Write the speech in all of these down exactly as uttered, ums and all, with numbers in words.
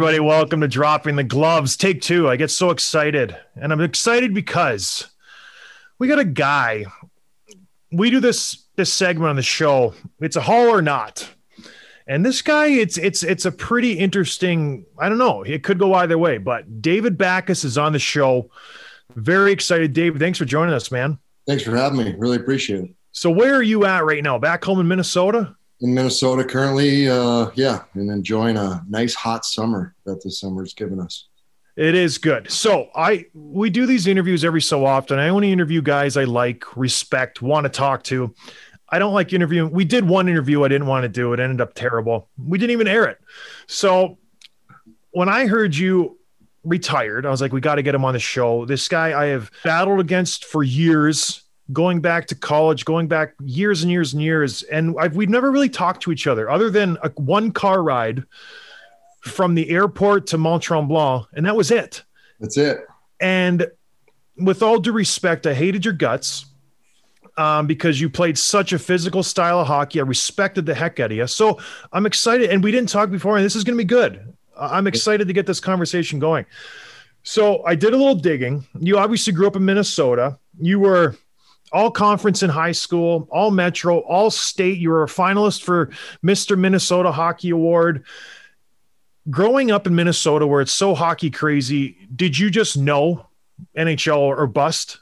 everybody. Welcome to Dropping the Gloves. Take two. I get so excited. And I'm excited because we got a guy. We do this this segment on the show. It's a haul or not. And this guy, it's it's it's a pretty interesting, I don't know. It could go either way. But David Backes is on the show. Very excited. Dave, thanks for joining us, man. Thanks for having me. Really appreciate it. So where are you at right now? Back home in Minnesota? In Minnesota currently, uh, yeah, and enjoying a nice hot summer that the summer's given us. It is good. So I we do these interviews every so often. I only interview guys I like, respect, want to talk to. I don't like interviewing. We did one interview I didn't want to do. It ended up terrible. We didn't even air it. So when I heard you retired, I was like, we got to get him on the show. This guy I have battled against for years, going back to college, going back years and years and years. And I've, we've never really talked to each other other than a one car ride from the airport to Mont Tremblant. And that was it. That's it. And with all due respect, I hated your guts um, because you played such a physical style of hockey. I respected the heck out of you. So I'm excited. And we didn't talk before, and this is going to be good. I'm excited to get this conversation going. So I did a little digging. You obviously grew up in Minnesota. You were all conference in high school, all metro, all state. You were a finalist for Mister Minnesota Hockey Award. Growing up in Minnesota, where it's so hockey crazy, did you just know N H L or bust?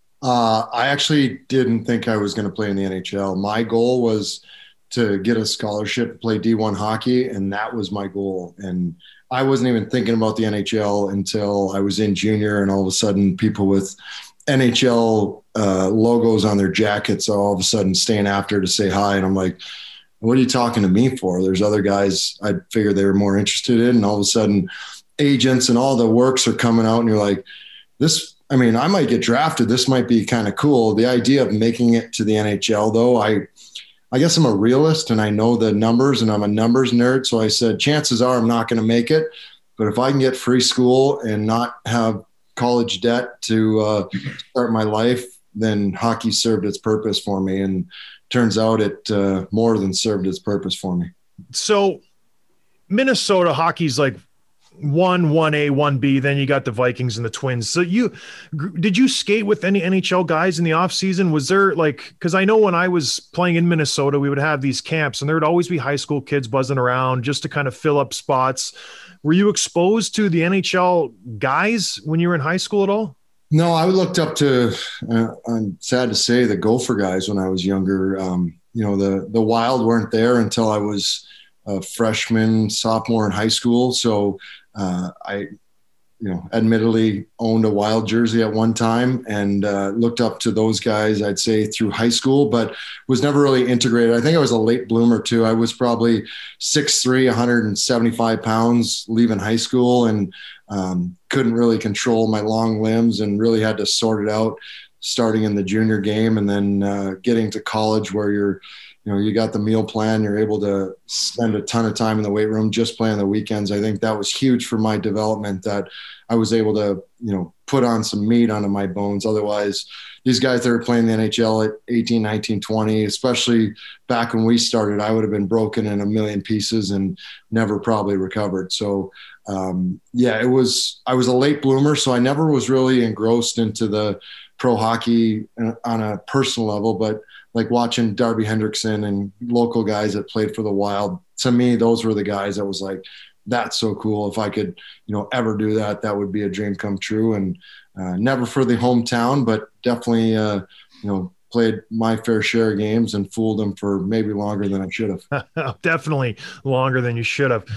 Uh, I actually didn't think I was going to play in the N H L. My goal was to get a scholarship to play D one hockey, and that was my goal. And I wasn't even thinking about the N H L until I was in junior, and all of a sudden people with N H L uh, logos on their jackets all of a sudden staying after to say hi. And I'm like, what are you talking to me for? There's other guys I figured they were more interested in. And all of a sudden agents and all the works are coming out, and you're like, this, I mean, I might get drafted. This might be kind of cool. The idea of making it to the N H L though, I, I guess I'm a realist and I know the numbers and I'm a numbers nerd. So I said, chances are I'm not going to make it, but if I can get free school and not have college debt to uh, start my life, then hockey served its purpose for me. And turns out it uh, more than served its purpose for me. So Minnesota hockey's like one, one A, one B, then you got the Vikings and the Twins. So you, did you skate with any N H L guys in the off season? Was there like, cause I know when I was playing in Minnesota, we would have these camps and there would always be high school kids buzzing around just to kind of fill up spots. Were you exposed to the N H L guys when you were in high school at all? No, I looked up to, uh, I'm sad to say, the Gopher guys when I was younger. Um, you know, the, the Wild weren't there until I was a freshman, sophomore in high school. So uh, I, you know, admittedly owned a Wild jersey at one time and uh, looked up to those guys, I'd say, through high school, but was never really integrated. I think I was a late bloomer too. I was probably six three, one hundred seventy-five pounds leaving high school and um, couldn't really control my long limbs and really had to sort it out starting in the junior game and then uh, getting to college where you're, you know, you got the meal plan, you're able to spend a ton of time in the weight room, just playing the weekends. I think that was huge for my development that I was able to, you know, put on some meat onto my bones. Otherwise, these guys that are playing the N H L at eighteen, nineteen, twenty, especially back when we started, I would have been broken in a million pieces and never probably recovered. So, um, yeah, it was, I was a late bloomer. So I never was really engrossed into the pro hockey on a personal level, but like watching Darby Hendrickson and local guys that played for the Wild, to me, those were the guys that was like, that's so cool. If I could, you know, ever do that, that would be a dream come true. And uh, never for the hometown, but definitely, uh, you know, played my fair share of games and fooled them for maybe longer than I should have. Definitely longer than you should have.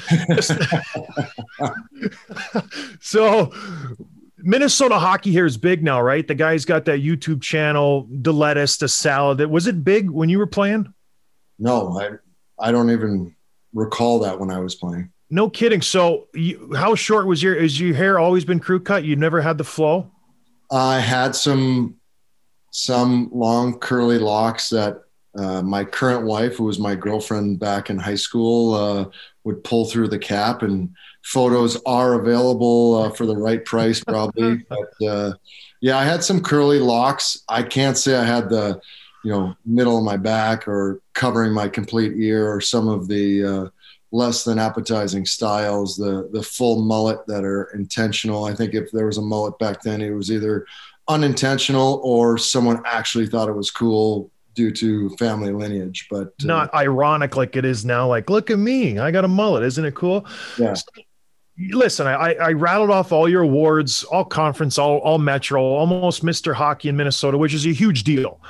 So Minnesota hockey here is big now, right? The guy's got that YouTube channel, the lettuce, the salad. Was it big when you were playing? No, I, I don't even recall that when I was playing. No kidding. So you, how short was your, is your hair always been crew cut? You never had the flow? I had some, some long curly locks that uh, my current wife, who was my girlfriend back in high school, uh, would pull through the cap, and photos are available uh, for the right price probably. But uh, yeah, I had some curly locks. I can't say I had the, you know, middle of my back or covering my complete ear or some of the, uh, less than appetizing styles, the the full mullet that are intentional. I think if there was a mullet back then, it was either unintentional or someone actually thought it was cool due to family lineage, but not uh, ironic like it is now. Like, look at me, I got a mullet. Isn't it cool? Yeah. So, listen, I, I rattled off all your awards, all conference, all, all Metro, almost Mister Hockey in Minnesota, which is a huge deal.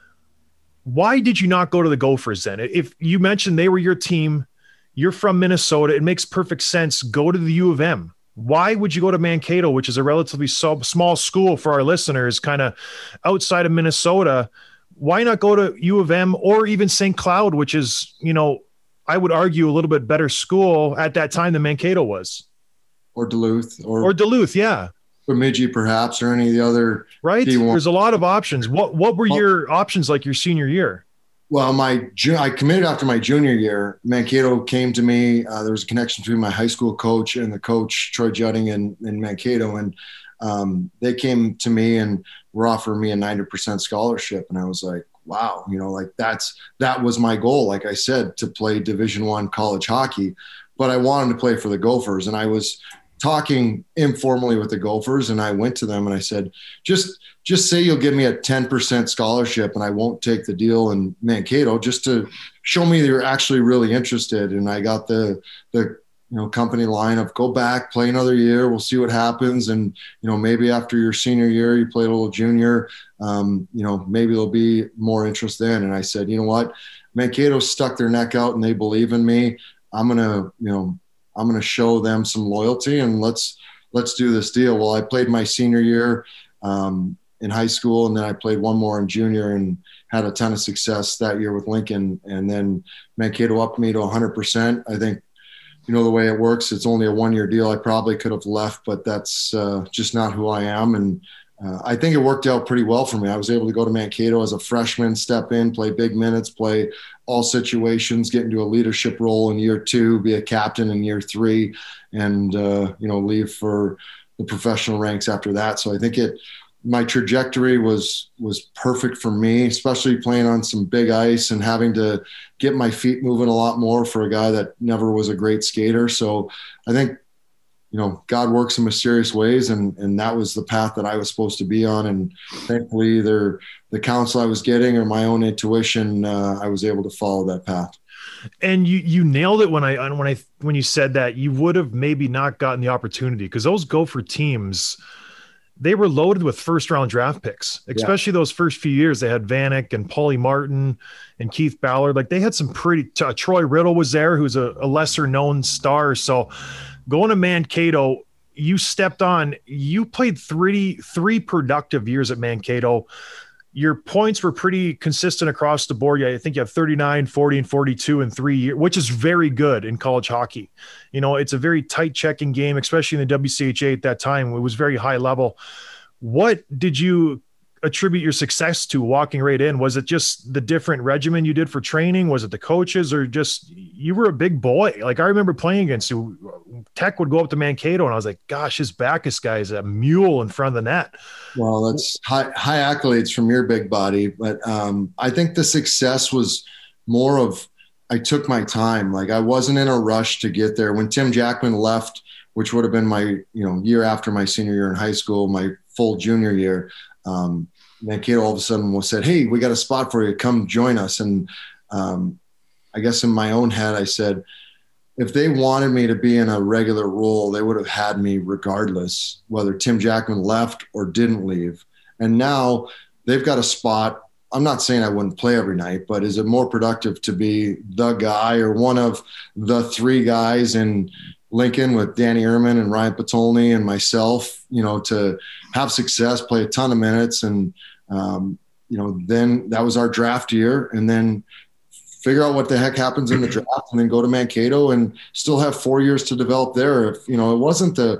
Why did you not go to the Gophers then? If you mentioned they were your team, you're from Minnesota, it makes perfect sense. Go to the U of M. Why would you go to Mankato, which is a relatively small school for our listeners, kind of outside of Minnesota? Why not go to U of M or even Saint Cloud, which is, you know, I would argue a little bit better school at that time than Mankato was? Or Duluth. Or, or Duluth, yeah. Bemidji, perhaps, or any of the other. Right? D one. There's a lot of options. What What were well, your options like your senior year? Well, my I committed after my junior year. Mankato came to me. Uh, there was a connection between my high school coach and the coach, Troy Jutting, in, in Mankato. And um, they came to me and were offering me a ninety percent scholarship. And I was like, wow, you know, like that's, that was my goal. Like I said, to play Division One college hockey, but I wanted to play for the Gophers. And I was talking informally with the Gophers, and I went to them and I said, just, just say you'll give me a ten percent scholarship and I won't take the deal in Mankato, just to show me that you're actually really interested. And I got the, the, you know, company line of go back, play another year. We'll see what happens. And, you know, maybe after your senior year, you played a little junior, um, you know, maybe there'll be more interest then. And I said, you know what, Mankato stuck their neck out and they believe in me. I'm going to, you know, I'm going to show them some loyalty and let's, let's do this deal. Well, I played my senior year um, in high school, and then I played one more in junior and had a ton of success that year with Lincoln. And then Mankato upped me to one hundred percent. I think, you know, the way it works, it's only a one-year deal. I probably could have left, but that's uh, just not who I am. And uh, I think it worked out pretty well for me. I was able to go to Mankato as a freshman, step in, play big minutes, play all situations, get into a leadership role in year two, be a captain in year three, and, uh, you know, leave for the professional ranks after that. So I think it, my trajectory was, was perfect for me, especially playing on some big ice and having to get my feet moving a lot more for a guy that never was a great skater. So I think, you know, God works in mysterious ways, and, and that was the path that I was supposed to be on. And thankfully either the counsel I was getting or my own intuition, uh, I was able to follow that path. And you, you nailed it when I, when I, when you said that you would have maybe not gotten the opportunity, because those Gopher teams, they were loaded with first round draft picks, especially yeah. those first few years. They had Vanek and Paulie Martin and Keith Ballard. Like they had some pretty, uh, Troy Riddle was there, who's a, a lesser known star. So going to Mankato, you stepped on, you played three, three productive years at Mankato. Your points were pretty consistent across the board. I think you have thirty-nine, forty, and forty-two in three years, which is very good in college hockey. You know, it's a very tight checking game, especially in the W C H A at that time. It was very high level. What did you attribute your success to walking right in? Was it just the different regimen you did for training? Was it the coaches, or just you were a big boy? Like I remember playing against you. Tech would go up to Mankato and I was like, gosh, his Bacchus guy is a mule in front of the net. Well, that's high, high accolades from your big body. But um, I think the success was more of, I took my time. Like I wasn't in a rush to get there. When Tim Jackman left, which would have been my, you know, year after my senior year in high school, my full junior year, um, Mankato all of a sudden was said, hey, we got a spot for you. Come join us. And um, I guess in my own head, I said, if they wanted me to be in a regular role, they would have had me regardless, whether Tim Jackman left or didn't leave. And now they've got a spot. I'm not saying I wouldn't play every night, but is it more productive to be the guy or one of the three guys in Lincoln with Danny Ehrman and Ryan Patolny and myself, you know, to have success, play a ton of minutes. And, um, you know, then that was our draft year, and then figure out what the heck happens in the draft, and then go to Mankato and still have four years to develop there. If, you know, it wasn't the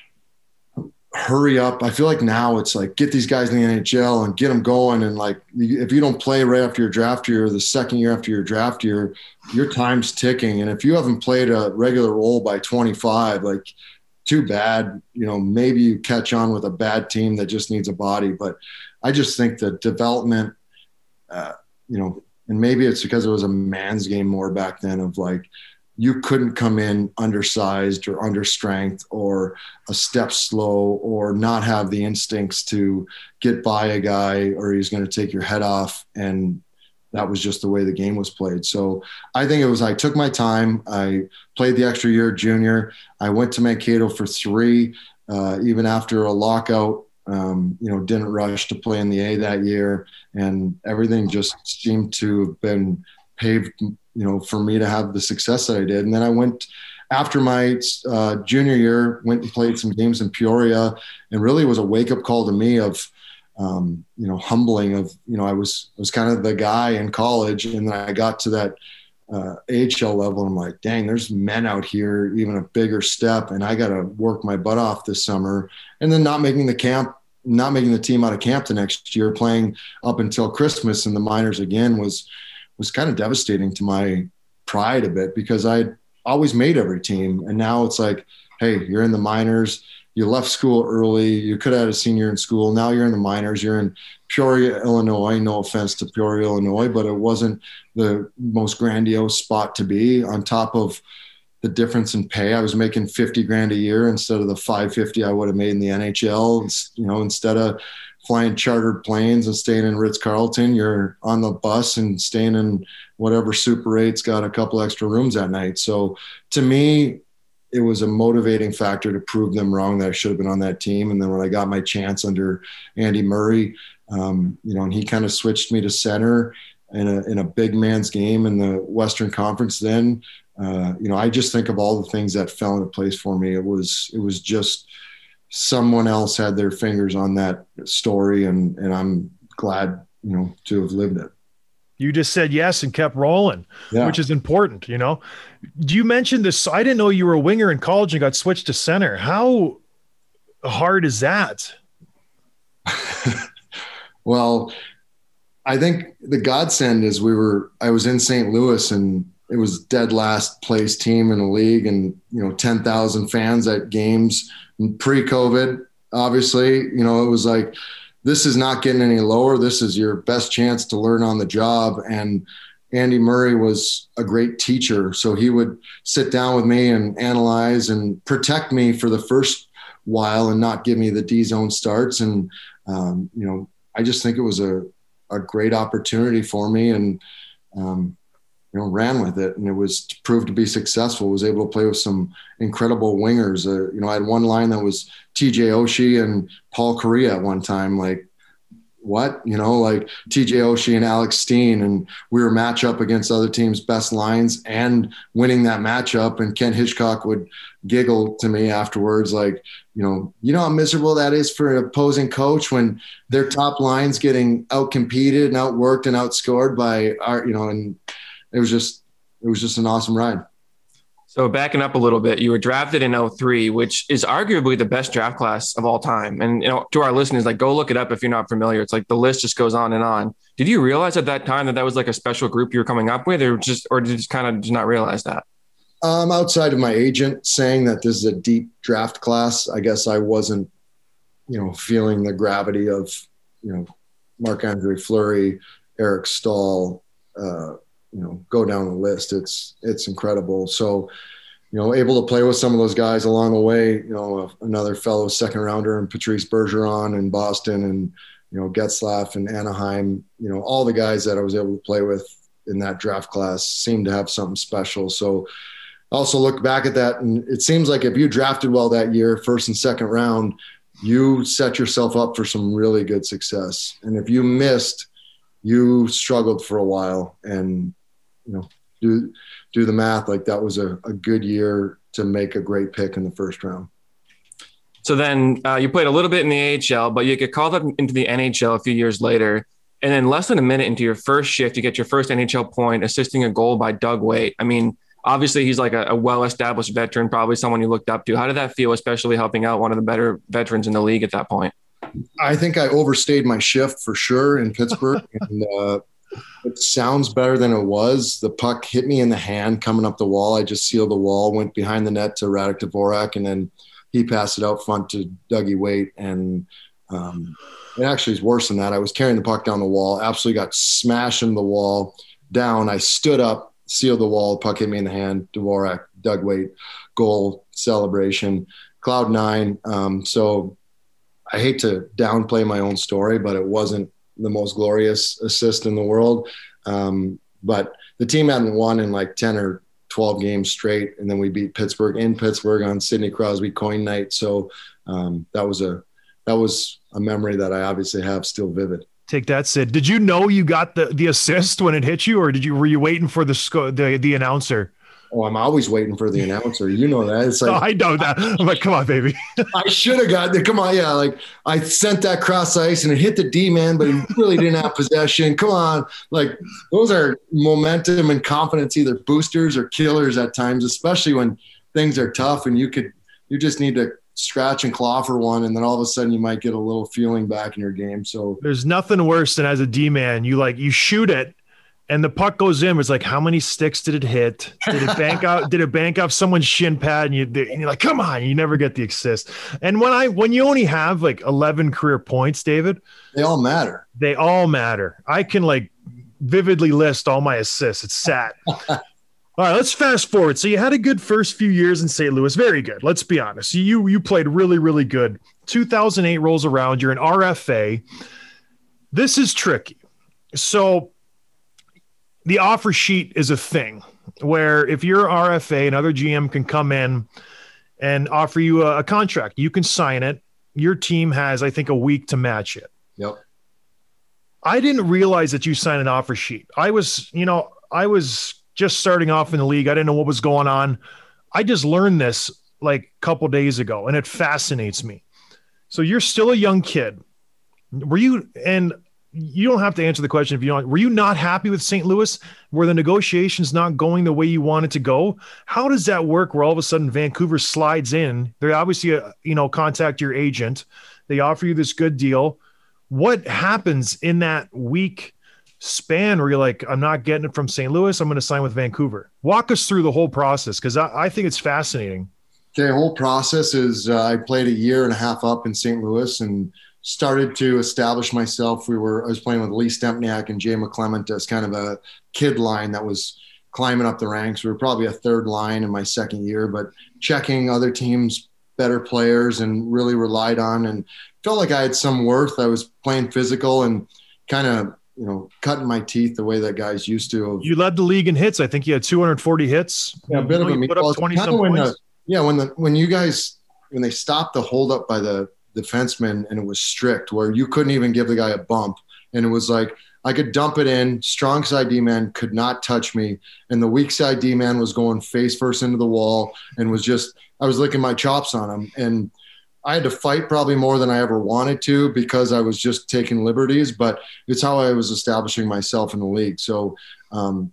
hurry up. I feel like now it's like, get these guys in the N H L and get them going. And like, if you don't play right after your draft year, the second year after your draft year, your time's ticking. And if you haven't played a regular role by twenty-five, like too bad, you know, maybe you catch on with a bad team that just needs a body. But I just think the development, uh, you know, and maybe it's because it was a man's game more back then of like, you couldn't come in undersized or under strength or a step slow or not have the instincts to get by a guy or he's going to take your head off. And that was just the way the game was played. So I think it was, I took my time. I played the extra year junior. I went to Mankato for three, uh, even after a lockout, um, you know, didn't rush to play in the A that year. And everything just seemed to have been paved, you know, for me to have the success that I did. And then I went after my uh, junior year, went and played some games in Peoria, and really was a wake up call to me of, um, you know, humbling of, you know, I was, I was kind of the guy in college. And then I got to that uh, A H L level. And I'm like, dang, there's men out here, even a bigger step. And I got to work my butt off this summer. And then not making the camp, not making the team out of camp the next year, playing up until Christmas in the minors again was, was kind of devastating to my pride a bit, because I'd always made every team. And now it's like, hey, you're in the minors, you left school early, you could have had a senior in school. Now you're in the minors, you're in Peoria, Illinois. No offense to Peoria, Illinois, but it wasn't the most grandiose spot to be. On top of the difference in pay, I was making fifty grand a year instead of the five fifty I would have made in the N H L. You know, instead of flying chartered planes and staying in Ritz-Carlton, you're on the bus and staying in whatever Super eight's got a couple extra rooms at night. So to me, it was a motivating factor to prove them wrong that I should have been on that team. And then when I got my chance under Andy Murray, um, you know, and he kind of switched me to center in a, in a big man's game in the Western Conference then, uh, you know, I just think of all the things that fell into place for me. It was, it was just someone else had their fingers on that story, and, and I'm glad, you know, to have lived it. You just said yes and kept rolling, yeah. which is important. You know, you mentioned this. I didn't know you were a winger in college and got switched to center. How hard is that? Well, I think the godsend is we were, I was in Saint Louis and it was dead last place team in the league, and, you know, ten thousand fans at games pre-COVID, obviously. You know, it was like, this is not getting any lower. This is your best chance to learn on the job. And Andy Murray was a great teacher. So he would sit down with me and analyze and protect me for the first while and not give me the D zone starts. And, um, you know, I just think it was a, a great opportunity for me, and, um, you know, ran with it, and it was proved to be successful. Was able to play with some incredible wingers. Uh, you know, I had one line that was T J Oshie and Paul Kariya at one time. Like, what? You know, like T J Oshie and Alex Steen, and we were match up against other teams' best lines and winning that matchup. And Ken Hitchcock would giggle to me afterwards, like, you know, you know how miserable that is for an opposing coach when their top line's getting outcompeted and outworked and outscored by our, you know, and it was just, it was just an awesome ride. So backing up a little bit, you were drafted in oh three, which is arguably the best draft class of all time. And, you know, to our listeners, like, go look it up if you're not familiar. It's like the list just goes on and on. Did you realize at that time that that was like a special group you were coming up with, or just, or did you just kind of just not realize that? Um, outside of my agent saying that this is a deep draft class, I guess I wasn't, you know, feeling the gravity of, you know, Marc-Andre Fleury, Eric Staal, uh, you know, go down the list. It's, it's incredible. So, you know, able to play with some of those guys along the way, you know, another fellow second rounder and Patrice Bergeron in Boston, and, you know, Getzlaf and Anaheim, you know, all the guys that I was able to play with in that draft class seemed to have something special. So I also look back at that, and it seems like if you drafted well that year, first and second round, you set yourself up for some really good success. And if you missed, you struggled for a while. And, you know, do do the math. Like, that was a, a good year to make a great pick in the first round. So then uh, you played a little bit in the A H L, but you get called up into the N H L a few years later. And then less than a minute into your first shift, you get your first N H L point, assisting a goal by Doug Weight. I mean, obviously he's like a, a well-established veteran, probably someone you looked up to. How did that feel, especially helping out one of the better veterans in the league at that point? I think I overstayed my shift for sure in Pittsburgh. and uh, It sounds better than it was. The puck hit me in the hand coming up the wall. I just sealed the wall, went behind the net to Radek Dvorak, and then he passed it out front to Dougie Weight. And um, it actually is worse than that. I was carrying the puck down the wall, absolutely got smashed into the wall, down. I stood up, sealed the wall. Puck hit me in the hand. Dvorak, Doug Weight, goal, celebration, cloud nine. Um, so I hate to downplay my own story, but it wasn't the most glorious assist in the world. Um, but the team hadn't won in like ten or twelve games straight. And then we beat Pittsburgh in Pittsburgh on Sidney Crosby coin night. So um, that was a, that was a memory that I obviously have still vivid. Take that, Sid. Did you know you got the, the assist when it hit you, or did you, were you waiting for the sco- the, the announcer? Oh, I'm always waiting for the announcer. You know that. It's like, oh, I know that. I'm like, come on, baby. I should have got there. Come on. Yeah. Like I sent that cross ice and it hit the D man, but he really didn't have possession. Come on. Like those are momentum and confidence, either boosters or killers at times, especially when things are tough and you could, you just need to scratch and claw for one. And then all of a sudden you might get a little feeling back in your game. So there's nothing worse than as a D man, you like, you shoot it, and the puck goes in. It's like, how many sticks did it hit? Did it bank out? Did it bank off someone's shin pad? And, you, and you're like, come on, you never get the assist. And when I, when you only have like eleven career points, David, they all matter. They all matter. I can like vividly list all my assists. It's sad. All right, let's fast forward. So you had a good first few years in Saint Louis. Very good. Let's be honest. You, you played really, really good. two thousand eight rolls around. You're an R F A. This is tricky. So the offer sheet is a thing where if you're R F A, another G M can come in and offer you a, a contract. You can sign it. Your team has, I think, a week to match it. Yep. I didn't realize that you signed an offer sheet. I was, you know, I was just starting off in the league. I didn't know what was going on. I just learned this like a couple days ago, and it fascinates me. So you're still a young kid. Were you, and you don't have to answer the question if you don't, were you not happy with Saint Louis? Were the negotiations not going the way you wanted to go? How does that work where all of a sudden Vancouver slides in? They obviously, uh, you know, contact your agent. They offer you this good deal. What happens in that week span where you're like, I'm not getting it from Saint Louis, I'm going to sign with Vancouver? Walk us through the whole process, because I, I think it's fascinating. The whole process is uh, I played a year and a half up in Saint Louis and started to establish myself. We were, I was playing with Lee Stempniak and Jay McClement as kind of a kid line that was climbing up the ranks. We were probably a third line in my second year, but checking other teams' better players and really relied on and felt like I had some worth. I was playing physical and kind of, you know, cutting my teeth the way that guys used to. You led the league in hits. I think you had two hundred forty hits. Yeah, a bit you know, of a put up twenty some when points. The, yeah, when the when you guys when they stopped the holdup by the defenseman and it was strict where you couldn't even give the guy a bump, and it was like I could dump it in, strong side D man could not touch me, and the weak side D man was going face first into the wall and was just I was licking my chops on him, and I had to fight probably more than I ever wanted to because I was just taking liberties, but it's how I was establishing myself in the league. So um,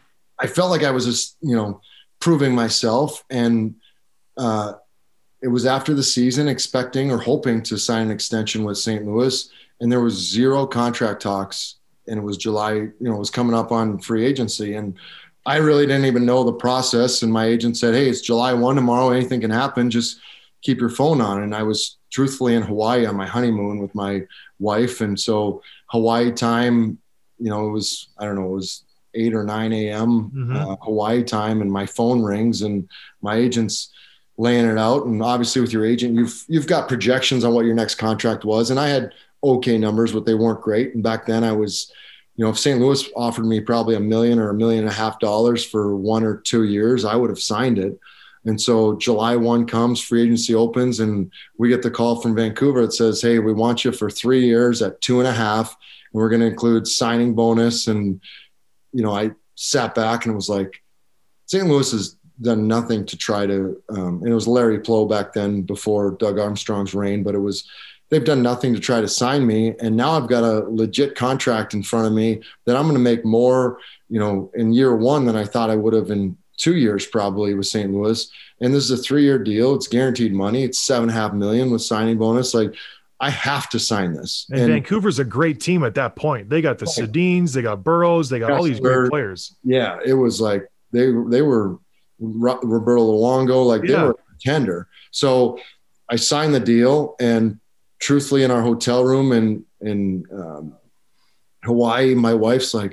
I felt like I was just, you know, proving myself. And uh, it was after the season expecting or hoping to sign an extension with Saint Louis. And there was zero contract talks, and it was July, you know, it was coming up on free agency. And I really didn't even know the process. And my agent said, hey, it's July first tomorrow. Anything can happen. Just keep your phone on. And I was truthfully in Hawaii on my honeymoon with my wife. And so Hawaii time, you know, it was, I don't know, it was eight or nine a.m. Mm-hmm. uh, Hawaii time, and my phone rings and my agent's laying it out. And obviously with your agent, you've, you've got projections on what your next contract was. And I had okay numbers, but they weren't great. And back then I was, you know, if Saint Louis offered me probably a million or a million and a half dollars for one or two years, I would have signed it. And so July first comes, free agency opens, and we get the call from Vancouver that says, hey, we want you for three years at two and a half, and we're going to include signing bonus. And, you know, I sat back and was like, Saint Louis has done nothing to try to, um, and it was Larry Plow back then before Doug Armstrong's reign, but it was, they've done nothing to try to sign me. And now I've got a legit contract in front of me that I'm going to make more, you know, in year one than I thought I would have in two years probably with Saint Louis. And this is a three-year deal. It's guaranteed money. It's seven and a half million with signing bonus. Like, I have to sign this. And, and Vancouver's a great team at that point. They got the right. Sedins, they got Burrows, they got all these great players. Yeah, it was like they they were Roberto Luongo, like yeah. they were a contender. So I signed the deal, and truthfully, in our hotel room in in um, Hawaii, my wife's like,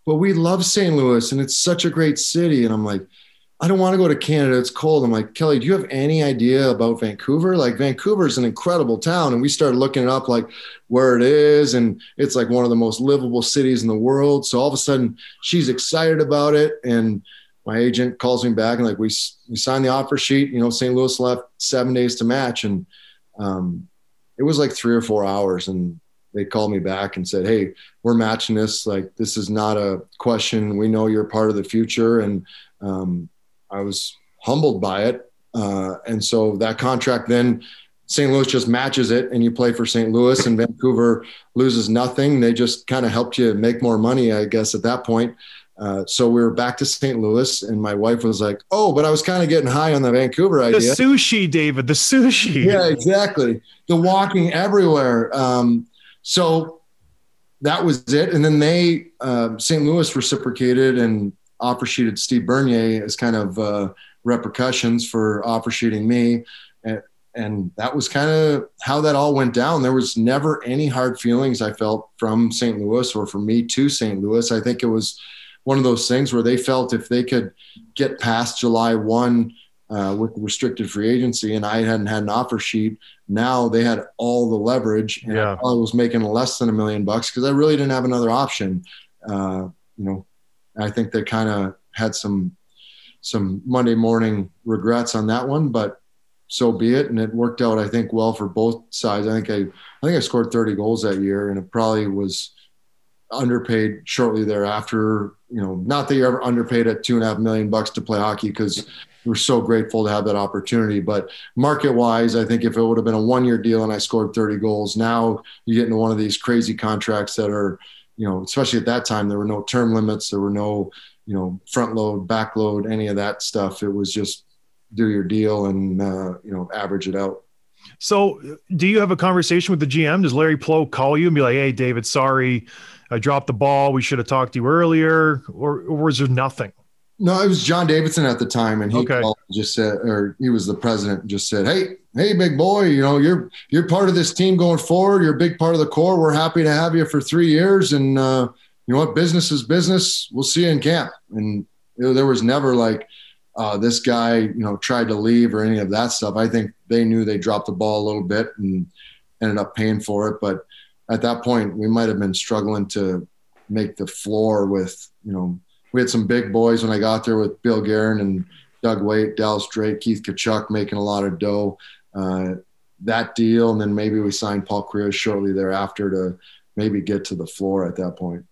but we love Saint Louis and it's such a great city. And I'm like, I don't want to go to Canada. It's cold. I'm like, Kelly, do you have any idea about Vancouver? Like Vancouver is an incredible town. And we started looking it up, like where it is. And it's like one of the most livable cities in the world. So all of a sudden she's excited about it. And my agent calls me back and like, we, we signed the offer sheet, you know, Saint Louis left seven days to match. And um, it was like three or four hours. And they called me back and said, hey, we're matching this. Like, this is not a question. We know you're part of the future. And, um, I was humbled by it. Uh, and so that contract, then Saint Louis just matches it and you play for Saint Louis, and Vancouver loses nothing. They just kind of helped you make more money, I guess, at that point. Uh, so we were back to Saint Louis, and my wife was like, oh, but I was kind of getting high on the Vancouver idea. The sushi, David, the sushi. Yeah, exactly. The walking everywhere. Um, so that was it. And then they, uh, Saint Louis reciprocated and offer sheeted Steve Bernier as kind of uh, repercussions for offer sheeting me. And, and that was kind of how that all went down. There was never any hard feelings I felt from Saint Louis or from me to Saint Louis. I think it was one of those things where they felt if they could get past July first uh, with the restricted free agency, and I hadn't had an offer sheet, now they had all the leverage. And yeah. I was making less than a million bucks because I really didn't have another option. Uh, you know, I think they kind of had some some Monday morning regrets on that one, but so be it. And it worked out, I think, well for both sides. I think I, I think I scored thirty goals that year, and it probably was underpaid shortly thereafter. You know, not that you're ever underpaid at two and a half million bucks to play hockey, because we're so grateful to have that opportunity. But market wise, I think if it would have been a one year deal and I scored thirty goals, now you get into one of these crazy contracts that are, you know, especially at that time, there were no term limits. There were no, you know, front load, back load, any of that stuff. It was just do your deal and, uh, you know, average it out. So do you have a conversation with the G M? Does Larry Plow call you and be like, hey, David, sorry, I dropped the ball. We should have talked to you earlier, or, or was there nothing? No, it was John Davidson at the time. And he okay. called, just said, or he was the president, and just said, Hey, Hey, big boy, you know, you're, you're part of this team going forward. You're a big part of the core. We're happy to have you for three years. And, uh, you know what? Business is business. We'll see you in camp. And you know, there was never like, uh, this guy, you know, tried to leave or any of that stuff. I think they knew they dropped the ball a little bit and ended up paying for it. But at that point, we might've been struggling to make the floor with, you know, we had some big boys when I got there with Bill Guerin and Doug Waite, Dallas Drake, Keith Tkachuk making a lot of dough. Uh, that deal, and then maybe we signed Paul Kariya shortly thereafter to maybe get to the floor at that point.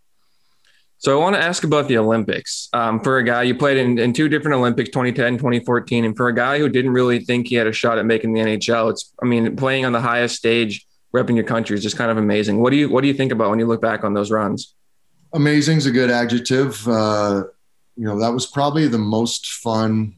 So I want to ask about the Olympics. Um, for a guy, you played in, in two different Olympics, twenty ten, twenty fourteen, and for a guy who didn't really think he had a shot at making the N H L, it's, I mean, playing on the highest stage, repping your country is just kind of amazing. What do you, what do you think about when you look back on those runs? Amazing is a good adjective. Uh, you know, that was probably the most fun,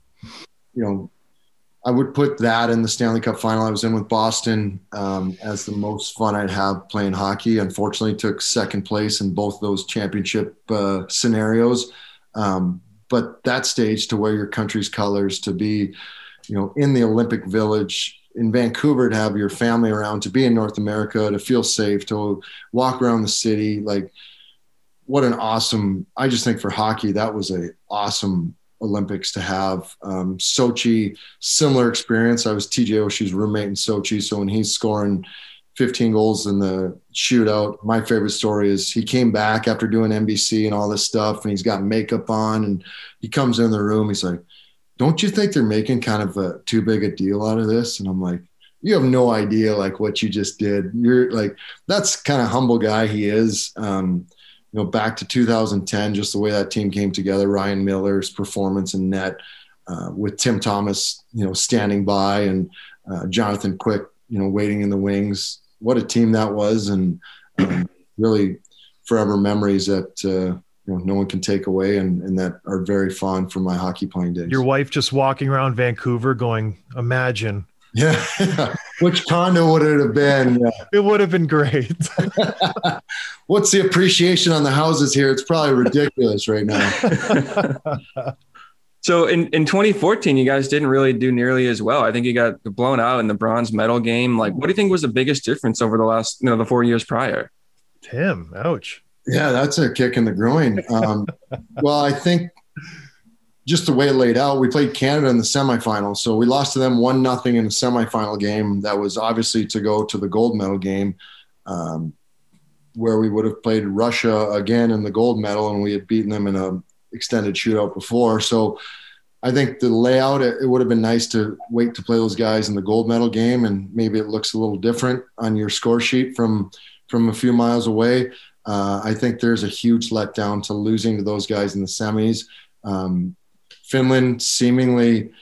you know, I would put that in the Stanley Cup final I was in with Boston um, as the most fun I'd have playing hockey. Unfortunately, took second place in both those championship uh, scenarios. Um, but that stage, to wear your country's colors, to be, you know, in the Olympic Village in Vancouver, to have your family around, to be in North America, to feel safe, to walk around the city, like what an awesome, I just think for hockey, that was a awesome Olympics to have. um, Sochi, similar experience. I was T J Oshie's roommate in Sochi. So when he's scoring fifteen goals in the shootout, my favorite story is he came back after doing N B C and all this stuff, and he's got makeup on, and he comes in the room. He's like, don't you think they're making kind of a too big a deal out of this? And I'm like, you have no idea like what you just did. You're like, that's kind of humble guy he is. Um, You know, back to two thousand ten, just the way that team came together, Ryan Miller's performance in net, uh, with Tim Thomas, you know, standing by, and uh, Jonathan Quick, you know, waiting in the wings. What a team that was, and um, really forever memories that uh, you know no one can take away, and, and that are very fond from my hockey playing days. Your wife just walking around Vancouver going, imagine. Yeah. Which condo would it have been? Yeah. It would have been great. What's the appreciation on the houses here? It's probably ridiculous right now. So in, in twenty fourteen, you guys didn't really do nearly as well. I think you got blown out in the bronze medal game. Like, what do you think was the biggest difference over the last, you know, the four years prior? Tim, ouch. Yeah, that's a kick in the groin. Um, well, I think just the way it laid out, we played Canada in the semifinals. So we lost to them one nothing in the semifinal game. That was obviously to go to the gold medal game, um, where we would have played Russia again in the gold medal, and we had beaten them in a extended shootout before. So I think the layout, it, it would have been nice to wait to play those guys in the gold medal game, and maybe it looks a little different on your score sheet from from a few miles away. Uh, I think there's a huge letdown to losing to those guys in the semis. Um, Finland seemingly,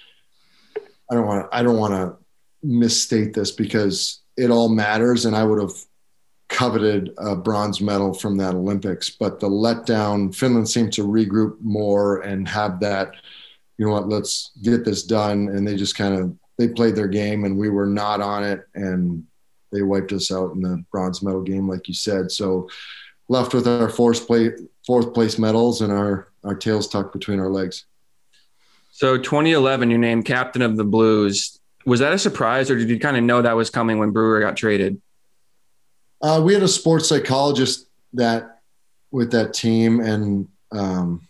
I don't want to, I don't want to misstate this because it all matters, and I would have coveted a bronze medal from that Olympics. But the letdown, Finland seemed to regroup more and have that, you know what, let's get this done. And they just kind of, they played their game, and we were not on it, and they wiped us out in the bronze medal game, like you said. So left with our fourth place, fourth place medals and our, our tails tucked between our legs. So twenty eleven, you're named captain of the Blues. Was that a surprise, or did you kind of know that was coming when Brewer got traded? Uh, we had a sports psychologist that with that team, and um,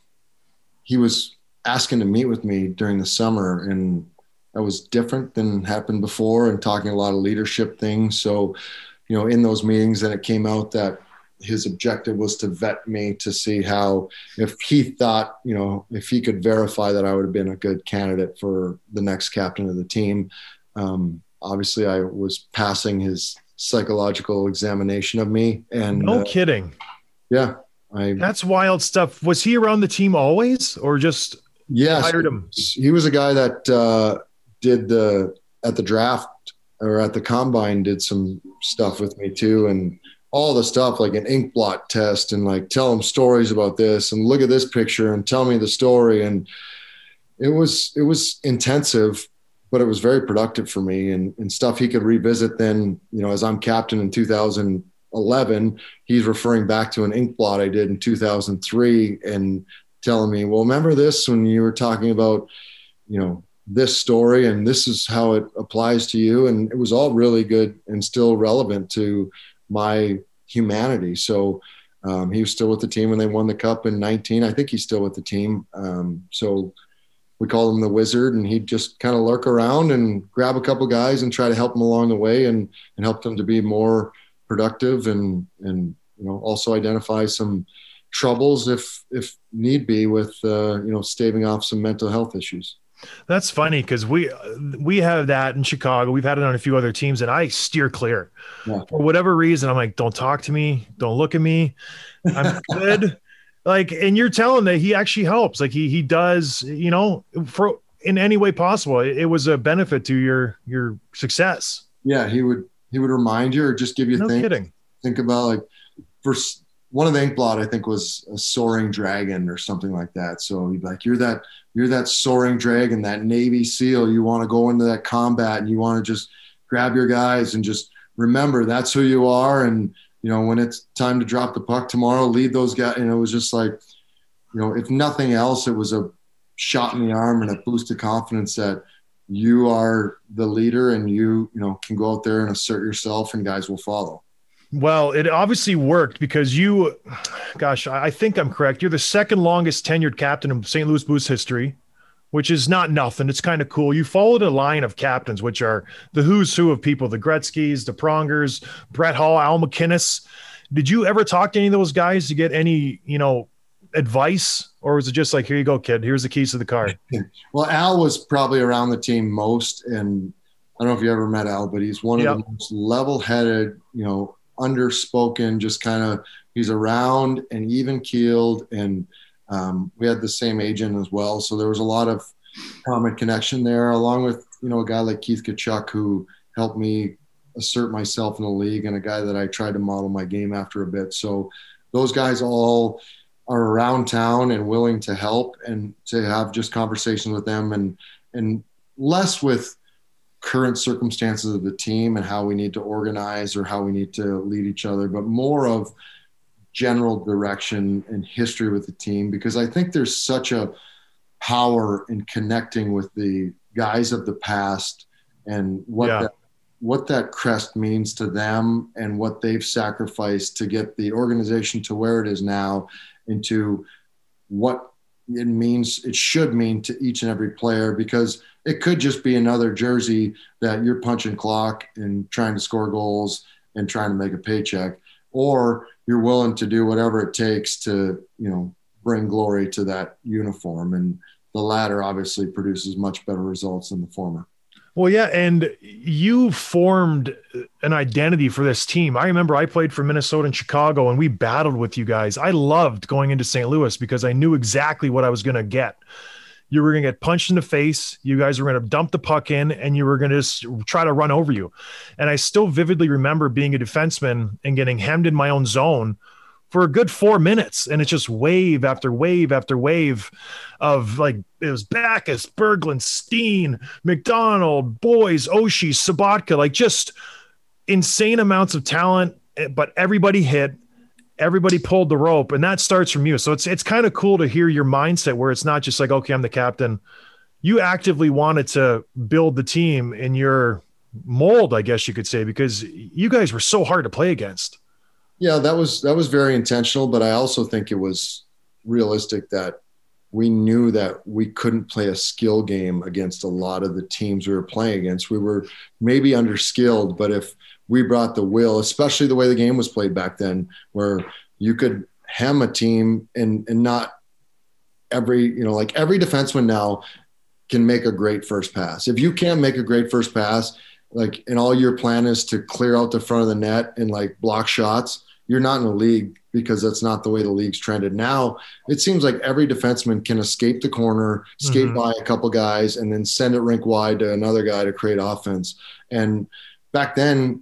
he was asking to meet with me during the summer, and that was different than happened before, and talking a lot of leadership things. So, you know, in those meetings, then it came out that his objective was to vet me to see how, if he thought, you know, if he could verify that I would have been a good candidate for the next captain of the team. Um, obviously I was passing his psychological examination of me. And no uh, kidding. Yeah. I, That's wild stuff. Was he around the team always, or just yes, hired him? He was a guy that uh, did the, at the draft or at the combine, did some stuff with me too. And all the stuff like an ink blot test, and like tell them stories about this and look at this picture and tell me the story. And it was, it was intensive, but it was very productive for me, and, and stuff he could revisit then, you know, as I'm captain in two thousand eleven, he's referring back to an ink blot I did in two thousand three and telling me, well, remember this when you were talking about, you know, this story, and this is how it applies to you. And it was all really good and still relevant to my humanity. So um, he was still with the team when they won the cup in nineteen. I think he's still with the team. Um, so we call him the Wizard, and he'd just kind of lurk around and grab a couple guys and try to help them along the way, and, and help them to be more productive, and, and, you know, also identify some troubles if, if need be with, uh, you know, staving off some mental health issues. That's funny because we we have that in Chicago. We've had it on a few other teams, and I steer clear. Yeah. For whatever reason. I'm like, don't talk to me, don't look at me. I'm good. Like, and you're telling that he actually helps. Like he he does, you know, for in any way possible. It, it was a benefit to your your success. Yeah, he would he would remind you or just give you no things. Kidding. Think about like first. One of the ink blot, I think, was a soaring dragon or something like that. So he'd be like, you're that, you're that soaring dragon, that Navy SEAL. You want to go into that combat, and you want to just grab your guys and just remember that's who you are. And, you know, when it's time to drop the puck tomorrow, lead those guys. And it was just like, you know, if nothing else, it was a shot in the arm and a boost of confidence that you are the leader, and you, you know, can go out there and assert yourself, and guys will follow. Well, it obviously worked because you, gosh, I think I'm correct. You're the second longest tenured captain in Saint Louis Blues history, which is not nothing. It's kind of cool. You followed a line of captains, which are the who's who of people, the Gretzkys, the Prongers, Brett Hall, Al McInnes. Did you ever talk to any of those guys to get any, you know, advice, or was it just like, here you go, kid, here's the keys to the car? Well, Al was probably around the team most, and I don't know if you ever met Al, but he's one of yep. the most level-headed, you know, underspoken, just kind of, he's around and even keeled. And um, we had the same agent as well. So there was a lot of common connection there, along with, you know, a guy like Keith Tkachuk, who helped me assert myself in the league, and a guy that I tried to model my game after a bit. So those guys all are around town and willing to help, and to have just conversations with them, and, and less with current circumstances of the team and how we need to organize or how we need to lead each other, but more of general direction and history with the team, because I think there's such a power in connecting with the guys of the past and what yeah. that what that crest means to them and what they've sacrificed to get the organization to where it is now, into what it means, it should mean to each and every player, because it could just be another jersey that you're punching clock and trying to score goals and trying to make a paycheck, or you're willing to do whatever it takes to, you know, bring glory to that uniform. And the latter obviously produces much better results than the former. Well, yeah, and you formed an identity for this team. I remember I played for Minnesota and Chicago, and we battled with you guys. I loved going into Saint Louis because I knew exactly what I was going to get. You were going to get punched in the face. You guys were going to dump the puck in, and you were going to just try to run over you. And I still vividly remember being a defenseman and getting hemmed in my own zone for a good four minutes. And it's just wave after wave after wave of, like, it was Backus, Berglund, Steen, McDonald, Boys, Oshie, Sabatka, like just insane amounts of talent, but everybody hit, everybody pulled the rope, and that starts from you. So it's, it's kind of cool to hear your mindset where it's not just like, okay, I'm the captain. You actively wanted to build the team in your mold, I guess you could say, because you guys were so hard to play against. Yeah, that was that was very intentional, but I also think it was realistic that we knew that we couldn't play a skill game against a lot of the teams we were playing against. We were maybe underskilled, but if we brought the will, especially the way the game was played back then, where you could hem a team and and not every, you know, like every defenseman now can make a great first pass. If you can't make a great first pass, like, and all your plan is to clear out the front of the net and like block shots, you're not in the league, because that's not the way the league's trended. Now it seems like every defenseman can escape the corner, skate mm-hmm. by a couple guys, and then send it rink wide to another guy to create offense. And back then,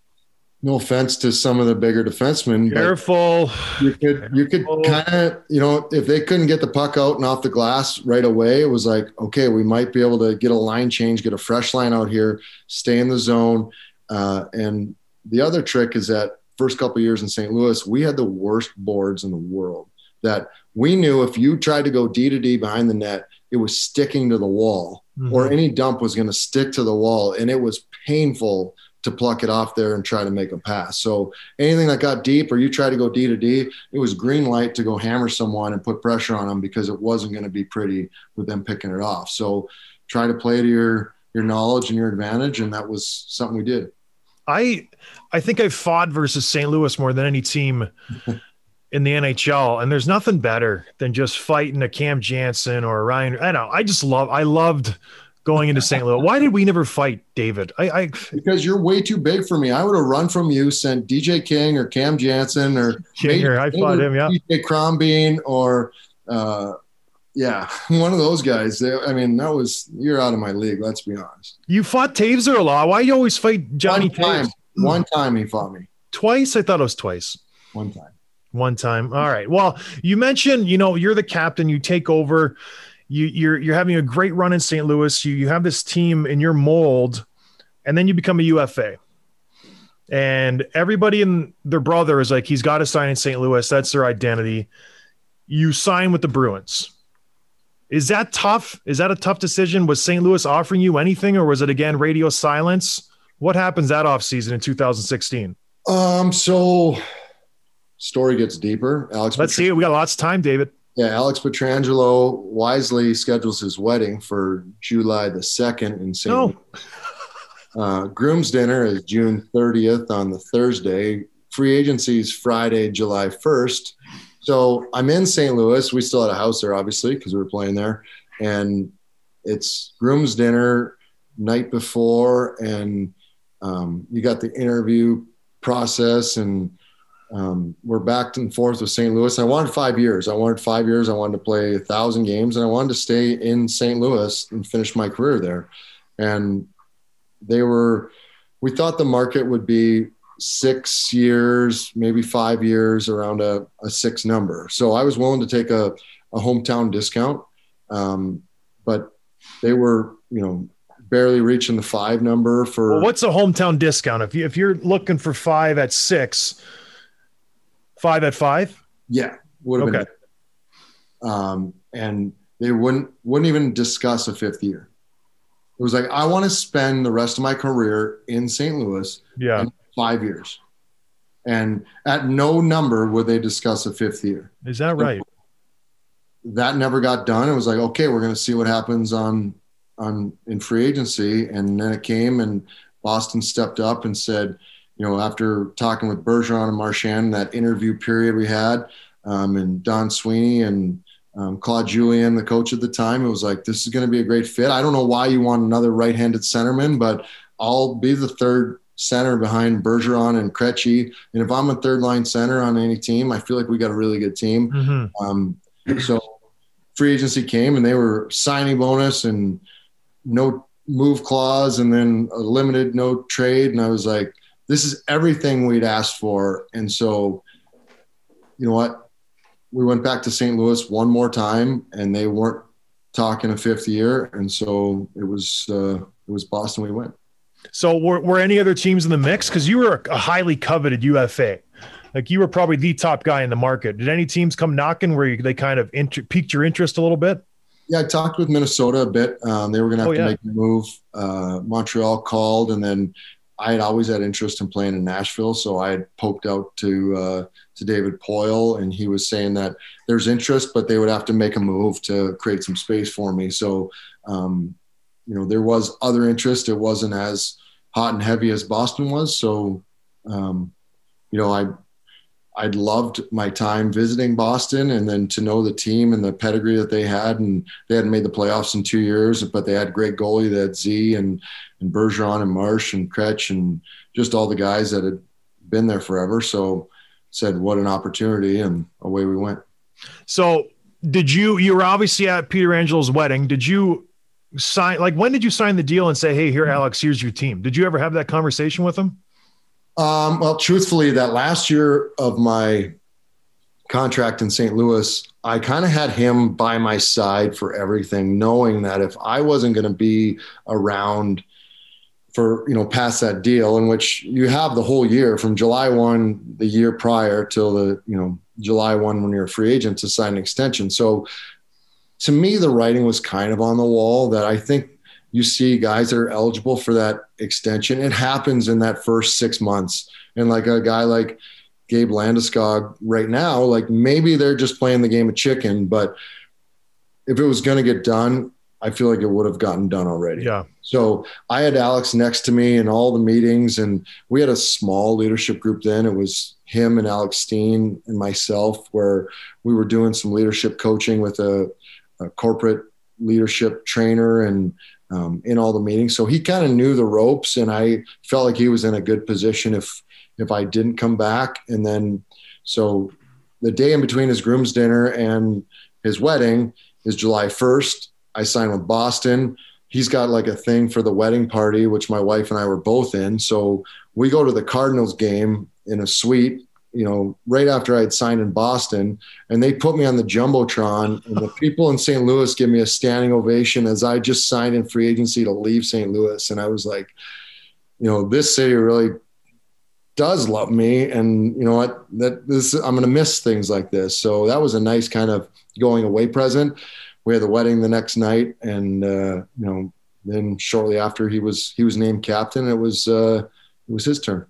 no offense to some of the bigger defensemen, careful. You could, you could kind of, you know, if they couldn't get the puck out and off the glass right away, it was like, okay, we might be able to get a line change, get a fresh line out here, stay in the zone. Uh, and the other trick is that first couple of years in Saint Louis, we had the worst boards in the world, that we knew if you tried to go D to D behind the net, it was sticking to the wall, mm-hmm. or any dump was going to stick to the wall. And it was painful to pluck it off there and try to make a pass. So anything that got deep, or you try to go D to D, it was green light to go hammer someone and put pressure on them, because it wasn't going to be pretty with them picking it off. So try to play to your, your knowledge and your advantage. And that was something we did. I I think I've fought versus Saint Louis more than any team in the N H L, and there's nothing better than just fighting a Cam Janssen or a Ryan. I don't know. I just love. I loved going into Saint Louis. Why did we never fight, David? I, I because you're way too big for me. I would have run from you, sent D J King or Cam Janssen or Kinger. I fought him. Yeah, D J Crombeen or. Uh, Yeah, one of those guys. I mean, that was, you're out of my league, let's be honest. You fought Taveser a lot. Why do you always fight Johnny One time, Taves? one time he fought me. Twice? I thought it was twice. One time. One time. All right. Well, you mentioned, you know, you're the captain. You take over. You, you're you're having a great run in Saint Louis. You you have this team in your mold, and then you become a U F A. And everybody and their brother is like, he's got to sign in Saint Louis. That's their identity. You sign with the Bruins. Is that tough? Is that a tough decision? Was Saint Louis offering you anything, or was it, again, radio silence? What happens that offseason in two thousand sixteen? Um, so story gets deeper. Alex, let's Petr- see it. We got lots of time, David. Yeah, Alex Pietrangelo wisely schedules his wedding for July the second in Saint Louis. Oh. Uh, groom's dinner is June thirtieth on the Thursday. Free agency is Friday, July first. So I'm in Saint Louis. We still had a house there, obviously, because we were playing there. And it's groom's dinner night before, and um, you got the interview process, and um, we're back and forth with Saint Louis. I wanted five years. I wanted five years. I wanted to play a thousand games, and I wanted to stay in Saint Louis and finish my career there. And they were – we thought the market would be – six years, maybe five years, around a, a six number. So I was willing to take a, a hometown discount. Um, but they were, you know, barely reaching the five number for. Well, what's a hometown discount? If you, if you're looking for five at six, five at five. Yeah. Would have okay. been. Um, and they wouldn't, wouldn't even discuss a fifth year. It was like, I want to spend the rest of my career in Saint Louis Yeah. in five years. And at no number would they discuss a fifth year. Is that right? So that never got done. It was like, okay, we're going to see what happens on, on in free agency. And then it came, and Boston stepped up and said, you know, after talking with Bergeron and Marchand, that interview period we had, um, and Don Sweeney and Um, Claude Julien, the coach at the time, it was like, this is going to be a great fit. I don't know why you want another right-handed centerman, but I'll be the third center behind Bergeron and Krejci. And if I'm a third-line center on any team, I feel like we got a really good team. Mm-hmm. Um, so free agency came, and they were signing bonus and no move clause, and then a limited no trade. And I was like, this is everything we'd asked for. And so, you know what? We went back to Saint Louis one more time, and they weren't talking a fifth year. And so it was, uh, it was Boston we went. So were, were any other teams in the mix? Cause you were a highly coveted U F A. Like, you were probably the top guy in the market. Did any teams come knocking where you, they kind of inter- piqued your interest a little bit? Yeah. I talked with Minnesota a bit. Um, they were going to have Oh, to yeah. make a move. Uh, Montreal called, and then I had always had interest in playing in Nashville. So I had poked out to, uh, to David Poyle, and he was saying that there's interest, but they would have to make a move to create some space for me. So, um, you know, there was other interest. It wasn't as hot and heavy as Boston was. So, um, you know, I, I'd loved my time visiting Boston, and then to know the team and the pedigree that they had, and they hadn't made the playoffs in two years, but they had great goalie. They had Z and, and Bergeron and Marsh and Kretsch and just all the guys that had been there forever. So said, what an opportunity, and away we went. So did you, you were obviously at Peter Angelo's wedding. Did you sign, like, when did you sign the deal and say, hey, here, Alex, here's your team? Did you ever have that conversation with him? Um, well, truthfully, that last year of my contract in Saint Louis, I kind of had him by my side for everything, knowing that if I wasn't going to be around for, you know, past that deal, in which you have the whole year from July first, the year prior, till the, you know, July first when you're a free agent to sign an extension. So to me, the writing was kind of on the wall that I think you see guys that are eligible for that extension. It happens in that first six months. And like a guy like Gabe Landeskog right now, like maybe they're just playing the game of chicken, but if it was going to get done, I feel like it would have gotten done already. Yeah. So I had Alex next to me in all the meetings, and we had a small leadership group then. It was him and Alex Steen and myself, where we were doing some leadership coaching with a, a corporate leadership trainer and um, in all the meetings. So he kind of knew the ropes, and I felt like he was in a good position if, if I didn't come back. And then, so the day in between his groom's dinner and his wedding is July first. I signed with Boston. He's got like a thing for the wedding party, which my wife and I were both in. So we go to the Cardinals game in a suite, you know, right after I'd signed in Boston, and they put me on the Jumbotron, and the people in Saint Louis give me a standing ovation as I just signed in free agency to leave Saint Louis. And I was like, you know, this city really does love me. And you know what, that this, I'm going to miss things like this. So that was a nice kind of going away present. We had the wedding the next night, and, uh, you know, then shortly after he was, he was named captain. It was, uh, it was his turn.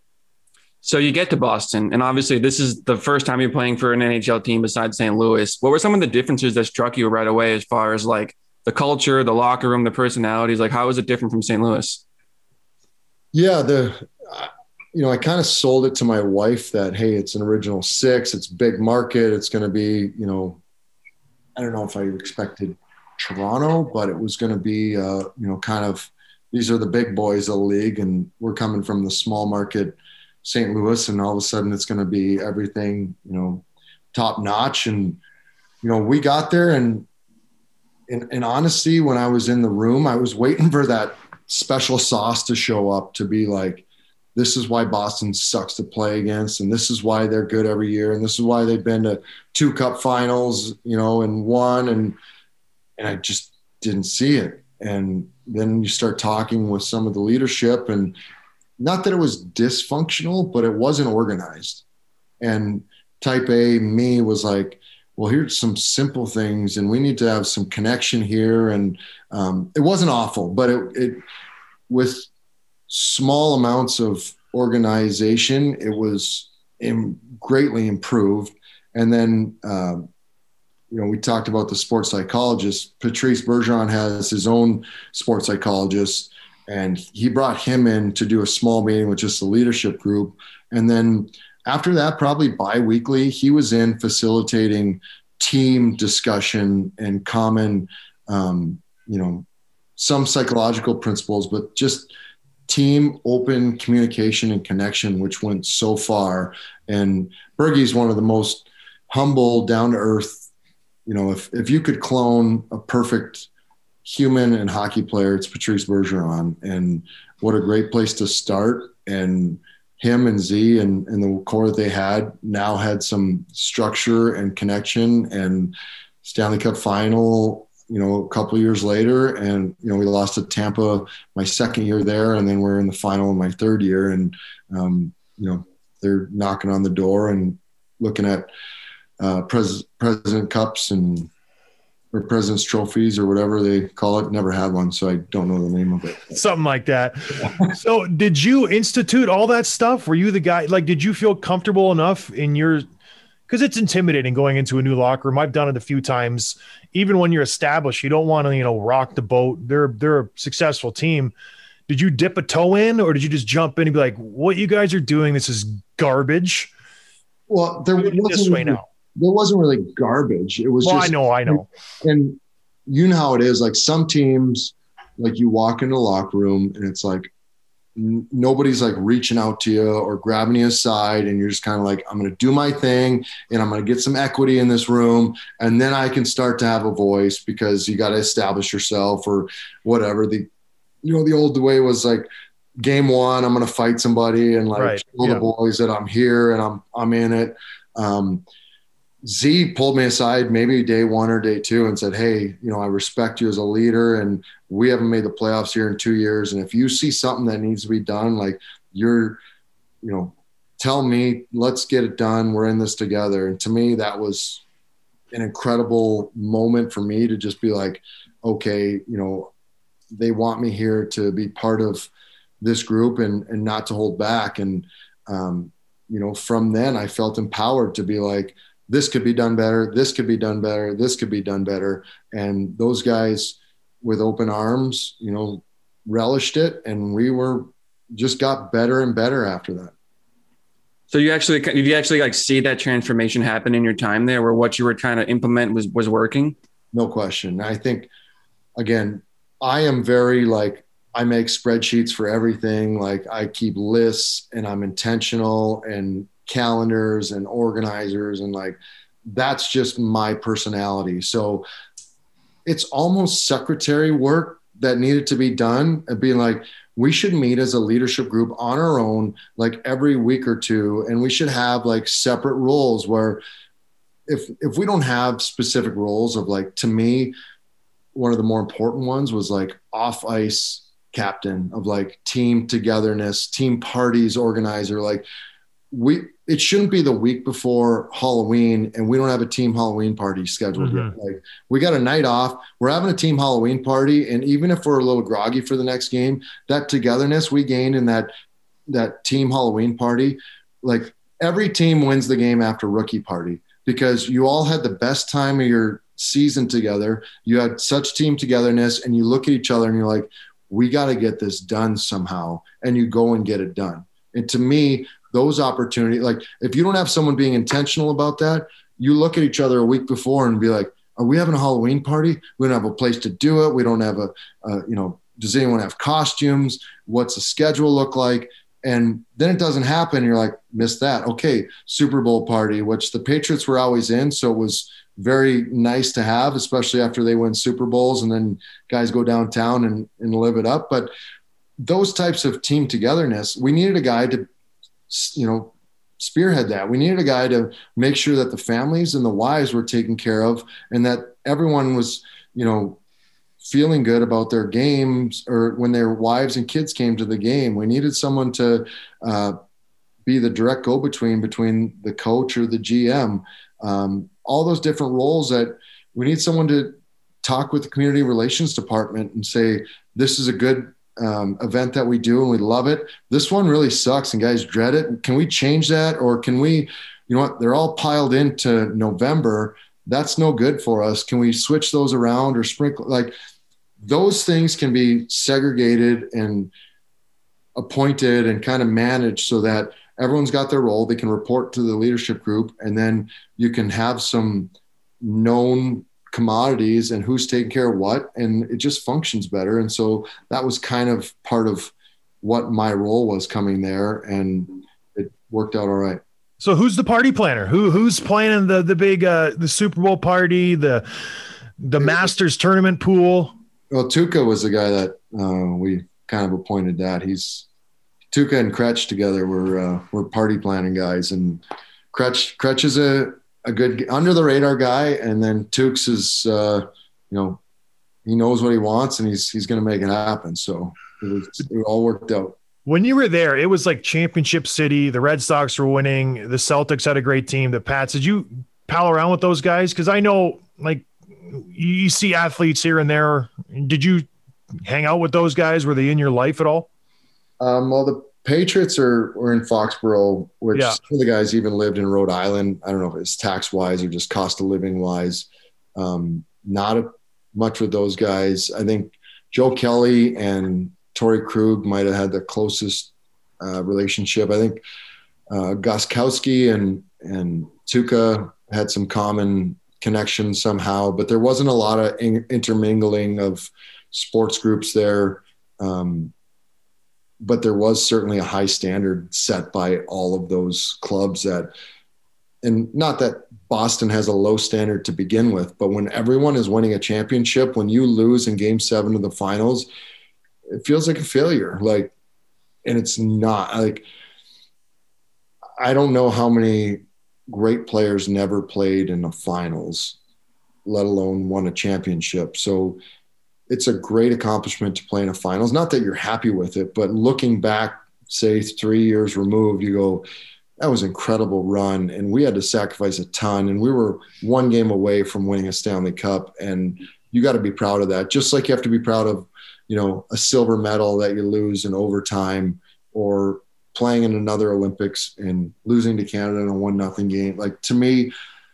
So you get to Boston, and obviously this is the first time you're playing for an N H L team besides Saint Louis. What were some of the differences that struck you right away as far as like the culture, the locker room, the personalities? Like, how was it different from Saint Louis? Yeah, the, uh, you know, I kind of sold it to my wife that, hey, it's an original six, it's big market. It's going to be, you know, I don't know if I expected Toronto, but it was going to be, uh, you know, kind of, these are the big boys of the league, and we're coming from the small market Saint Louis, and all of a sudden it's going to be everything, you know, top notch. And, you know, we got there, and in, in honesty, when I was in the room, I was waiting for that special sauce to show up, to be like, this is why Boston sucks to play against, and this is why they're good every year, and this is why they've been to two cup finals, you know, and won, and and I just didn't see it. And then you start talking with some of the leadership, and not that it was dysfunctional, but it wasn't organized. And type A me was like, well, here's some simple things and we need to have some connection here. And um, it wasn't awful, but it, it with small amounts of organization, it was im- greatly improved. And then, uh, you know, we talked about the sports psychologist. Patrice Bergeron has his own sports psychologist, and he brought him in to do a small meeting with just the leadership group. And then after that, probably bi-weekly, he was in facilitating team discussion and common, um, you know, some psychological principles, but just team open communication and connection, which went so far. And Bergie's one of the most humble, down to earth, you know, if, if you could clone a perfect human and hockey player, it's Patrice Bergeron. And what a great place to start. And him and Z and, and the core that they had now had some structure and connection, and Stanley Cup final, you know, a couple of years later. And, you know, we lost to Tampa my second year there, and then we're in the final in my third year. And, um, you know, they're knocking on the door and looking at uh, pres- President Cups and or President's Trophies or whatever they call it. Never had one, so I don't know the name of it. Something like that. So did you institute all that stuff? Were you the guy, like, did you feel comfortable enough in your, because it's intimidating going into a new locker room. I've done it a few times. Even when you're established, you don't want to, you know, rock the boat. They're, they're a successful team. Did you dip a toe in, or did you just jump in and be like, what you guys are doing, this is garbage? Well, there wasn't this way now. There wasn't really garbage. It was well, just, I know, I know. And you know how it is. Like some teams, like you walk into the locker room and it's like, n- nobody's like reaching out to you or grabbing you aside. And you're just kind of like, I'm going to do my thing and I'm going to get some equity in this room. And then I can start to have a voice, because you got to establish yourself or whatever. The, you know, the old way was like, game one, I'm going to fight somebody and like right. show yeah. the boys that I'm here and I'm, I'm in it. Um, Z pulled me aside maybe day one or day two and said, hey, you know, I respect you as a leader and we haven't made the playoffs here in two years. And if you see something that needs to be done, like you're, you know, tell me, let's get it done. We're in this together. And to me, that was an incredible moment for me to just be like, okay, you know, they want me here to be part of this group and, and not to hold back. And, um, you know, from then I felt empowered to be like, this could be done better. This could be done better. This could be done better. And those guys with open arms, you know, relished it. And we were just got better and better after that. So you actually, did you actually like see that transformation happen in your time there, where what you were trying to implement was, was working? No question. I think, again, I am very like, I make spreadsheets for everything. Like I keep lists and I'm intentional and calendars and organizers, and like that's just my personality. So it's almost secretary work that needed to be done, and being like, we should meet as a leadership group on our own like every week or two, and we should have like separate roles where if if we don't have specific roles of like, to me, one of the more important ones was like off ice captain of like team togetherness, team parties organizer. Like we, it shouldn't be the week before Halloween and we don't have a team Halloween party scheduled mm-hmm. yet. Like we got a night off, we're having a team Halloween party. And even if we're a little groggy for the next game, that togetherness we gained in that, that team Halloween party, like every team wins the game after rookie party, because you all had the best time of your season together. You had such team togetherness, and you look at each other and you're like, we got to get this done somehow. And you go and get it done. And to me, those opportunities, like if you don't have someone being intentional about that, you look at each other a week before and be like, are we having a Halloween party? We don't have a place to do it. We don't have a, uh, you know, does anyone have costumes? What's the schedule look like? And then it doesn't happen. You're like, missed that. Okay. Super Bowl party, which the Patriots were always in. So it was very nice to have, especially after they win Super Bowls and then guys go downtown and, and live it up. But those types of team togetherness, we needed a guy to, you know, spearhead that. We needed a guy to make sure that the families and the wives were taken care of, and that everyone was, you know, feeling good about their games, or when their wives and kids came to the game. We needed someone to uh, be the direct go-between between the coach or the G M. um, all those different roles that we need someone to talk with the community relations department and say, this is a good um, event that we do and we love it. This one really sucks and guys dread it. Can we change that? Or can we, you know what, they're all piled into November. That's no good for us. Can we switch those around or sprinkle? Like those things can be segregated and appointed and kind of managed so that everyone's got their role. They can report to the leadership group, and then you can have some known commodities and who's taking care of what, and it just functions better. And so that was kind of part of what my role was coming there, and it worked out all right. So who's the party planner? Who who's planning the the big uh, the Super Bowl party, the the Masters tournament pool? Well, Tuukka was the guy that uh, we kind of appointed that. He's Tuukka and Kretsch together were uh, were party planning guys, and Kretsch Kretsch is a a good under the radar guy, and then Tukes is uh, you know, he knows what he wants and he's he's going to make it happen. So it was it all worked out. When you were there, it was like championship city. The Red Sox were winning. The Celtics had a great team. The Pats. Did you pal around with those guys? Because I know, like, you see athletes here and there. Did you hang out with those guys? Were they in your life at all? Um, well, the Patriots are were in Foxborough, which yeah. some of the guys even lived in Rhode Island. I don't know if it's tax wise or just cost of living wise. Um, not a, much with those guys. I think Joe Kelly and Torrey Krug might have had the closest uh, relationship. I think uh, Gostkowski and and Tuukka had some common connections somehow, but there wasn't a lot of in- intermingling of sports groups there. Um, but there was certainly a high standard set by all of those clubs that, and not that Boston has a low standard to begin with, but when everyone is winning a championship, when you lose in game seven of the finals, it feels like a failure. Like, and it's not like, I don't know how many great players never played in the finals, let alone won a championship. So it's a great accomplishment to play in a finals. Not that you're happy with it, but looking back, say three years removed, you go, that was an incredible run. And we had to sacrifice a ton. And we were one game away from winning a Stanley Cup. And you got to be proud of that. Just like you have to be proud of, you know, a silver medal that you lose in overtime, or playing in another Olympics and losing to Canada in a one nothing game. Like, to me,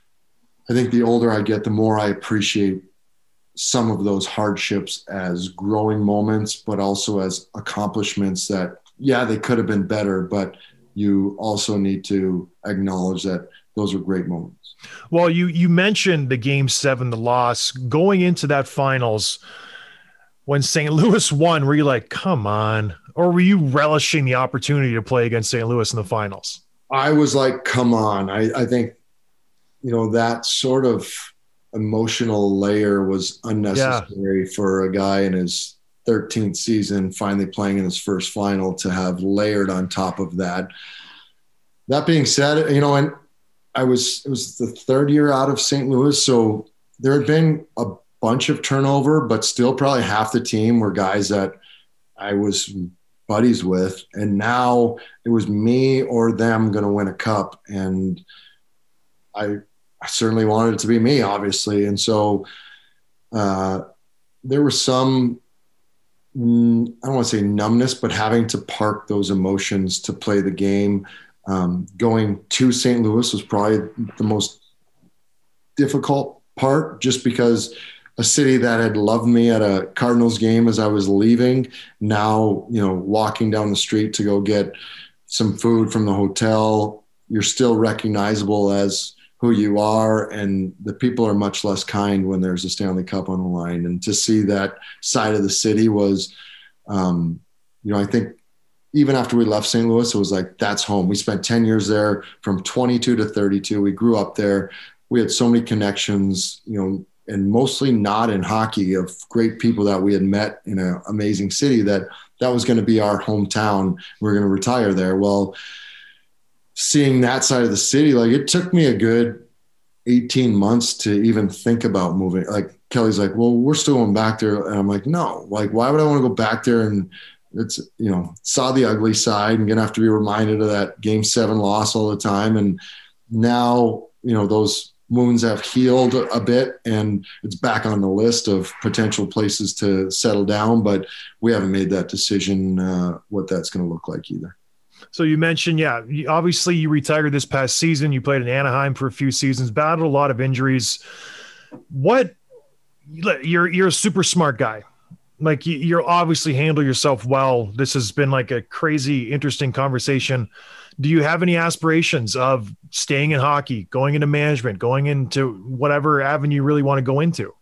I think the older I get, the more I appreciate some of those hardships as growing moments, but also as accomplishments that, yeah, they could have been better, but you also need to acknowledge that those are great moments. Well, you, you mentioned the game seven, the loss going into that finals when Saint Louis won. Were you like, come on? Or were you relishing the opportunity to play against Saint Louis in the finals? I was like, come on. I, I think, you know, that sort of emotional layer was unnecessary yeah. for a guy in his thirteenth season, finally playing in his first final, to have layered on top of that. That being said, you know, and I was, it was the third year out of Saint Louis. So there had been a bunch of turnover, but still probably half the team were guys that I was buddies with. And now it was me or them going to win a cup. And I, I certainly wanted it to be me, obviously. And so uh, there was some, mm, I don't want to say numbness, but having to park those emotions to play the game. Um, going to Saint Louis was probably the most difficult part, just because a city that had loved me at a Cardinals game as I was leaving, now, you know, walking down the street to go get some food from the hotel, you're still recognizable as who you are, and the people are much less kind when there's a Stanley Cup on the line. And to see that side of the city was, um, you know, I think even after we left Saint Louis, it was like, that's home. We spent ten years there from twenty-two to thirty-two. We grew up there. We had so many connections, you know, and mostly not in hockey, of great people that we had met in an amazing city, that that was going to be our hometown. We we're going to retire there. Well, seeing that side of the city, like, it took me a good eighteen months to even think about moving. Like, Kelly's like, well, we're still going back there. And I'm like, no, like, why would I want to go back there? And it's, you know, saw the ugly side and going to have to be reminded of that game seven loss all the time. And now, you know, those wounds have healed a bit and it's back on the list of potential places to settle down, but we haven't made that decision, uh, what that's going to look like either. So you mentioned, yeah, you, obviously you retired this past season. You played in Anaheim for a few seasons, battled a lot of injuries. What you're, you're a super smart guy. Like you, you're obviously handle yourself well. This has been like a crazy, interesting conversation. Do you have any aspirations of staying in hockey, going into management, going into whatever avenue you really want to go into?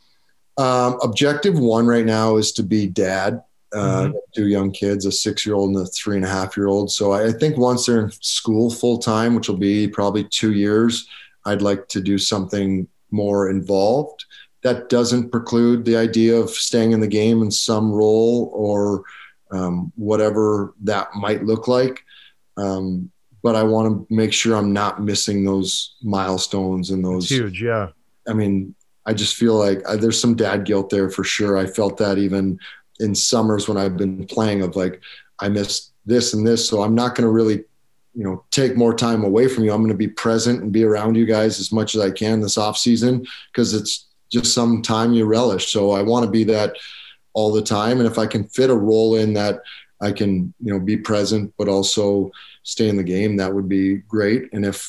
Um, objective one right now is to be dad. Uh, Mm-hmm. Two young kids, a six-year-old and a three and a half year old. So I think once they're in school full time, which will be probably two years, I'd like to do something more involved. That doesn't preclude the idea of staying in the game in some role or um, whatever that might look like. Um, but I want to make sure I'm not missing those milestones and those. It's huge. Yeah. I mean, I just feel like I, there's some dad guilt there for sure. I felt that even in summers when I've been playing of like, I missed this and this. So I'm not going to really, you know, take more time away from you. I'm going to be present and be around you guys as much as I can this off season, because it's just some time you relish. So I want to be that all the time. And if I can fit a role in that I can, you know, be present, but also stay in the game, that would be great. And if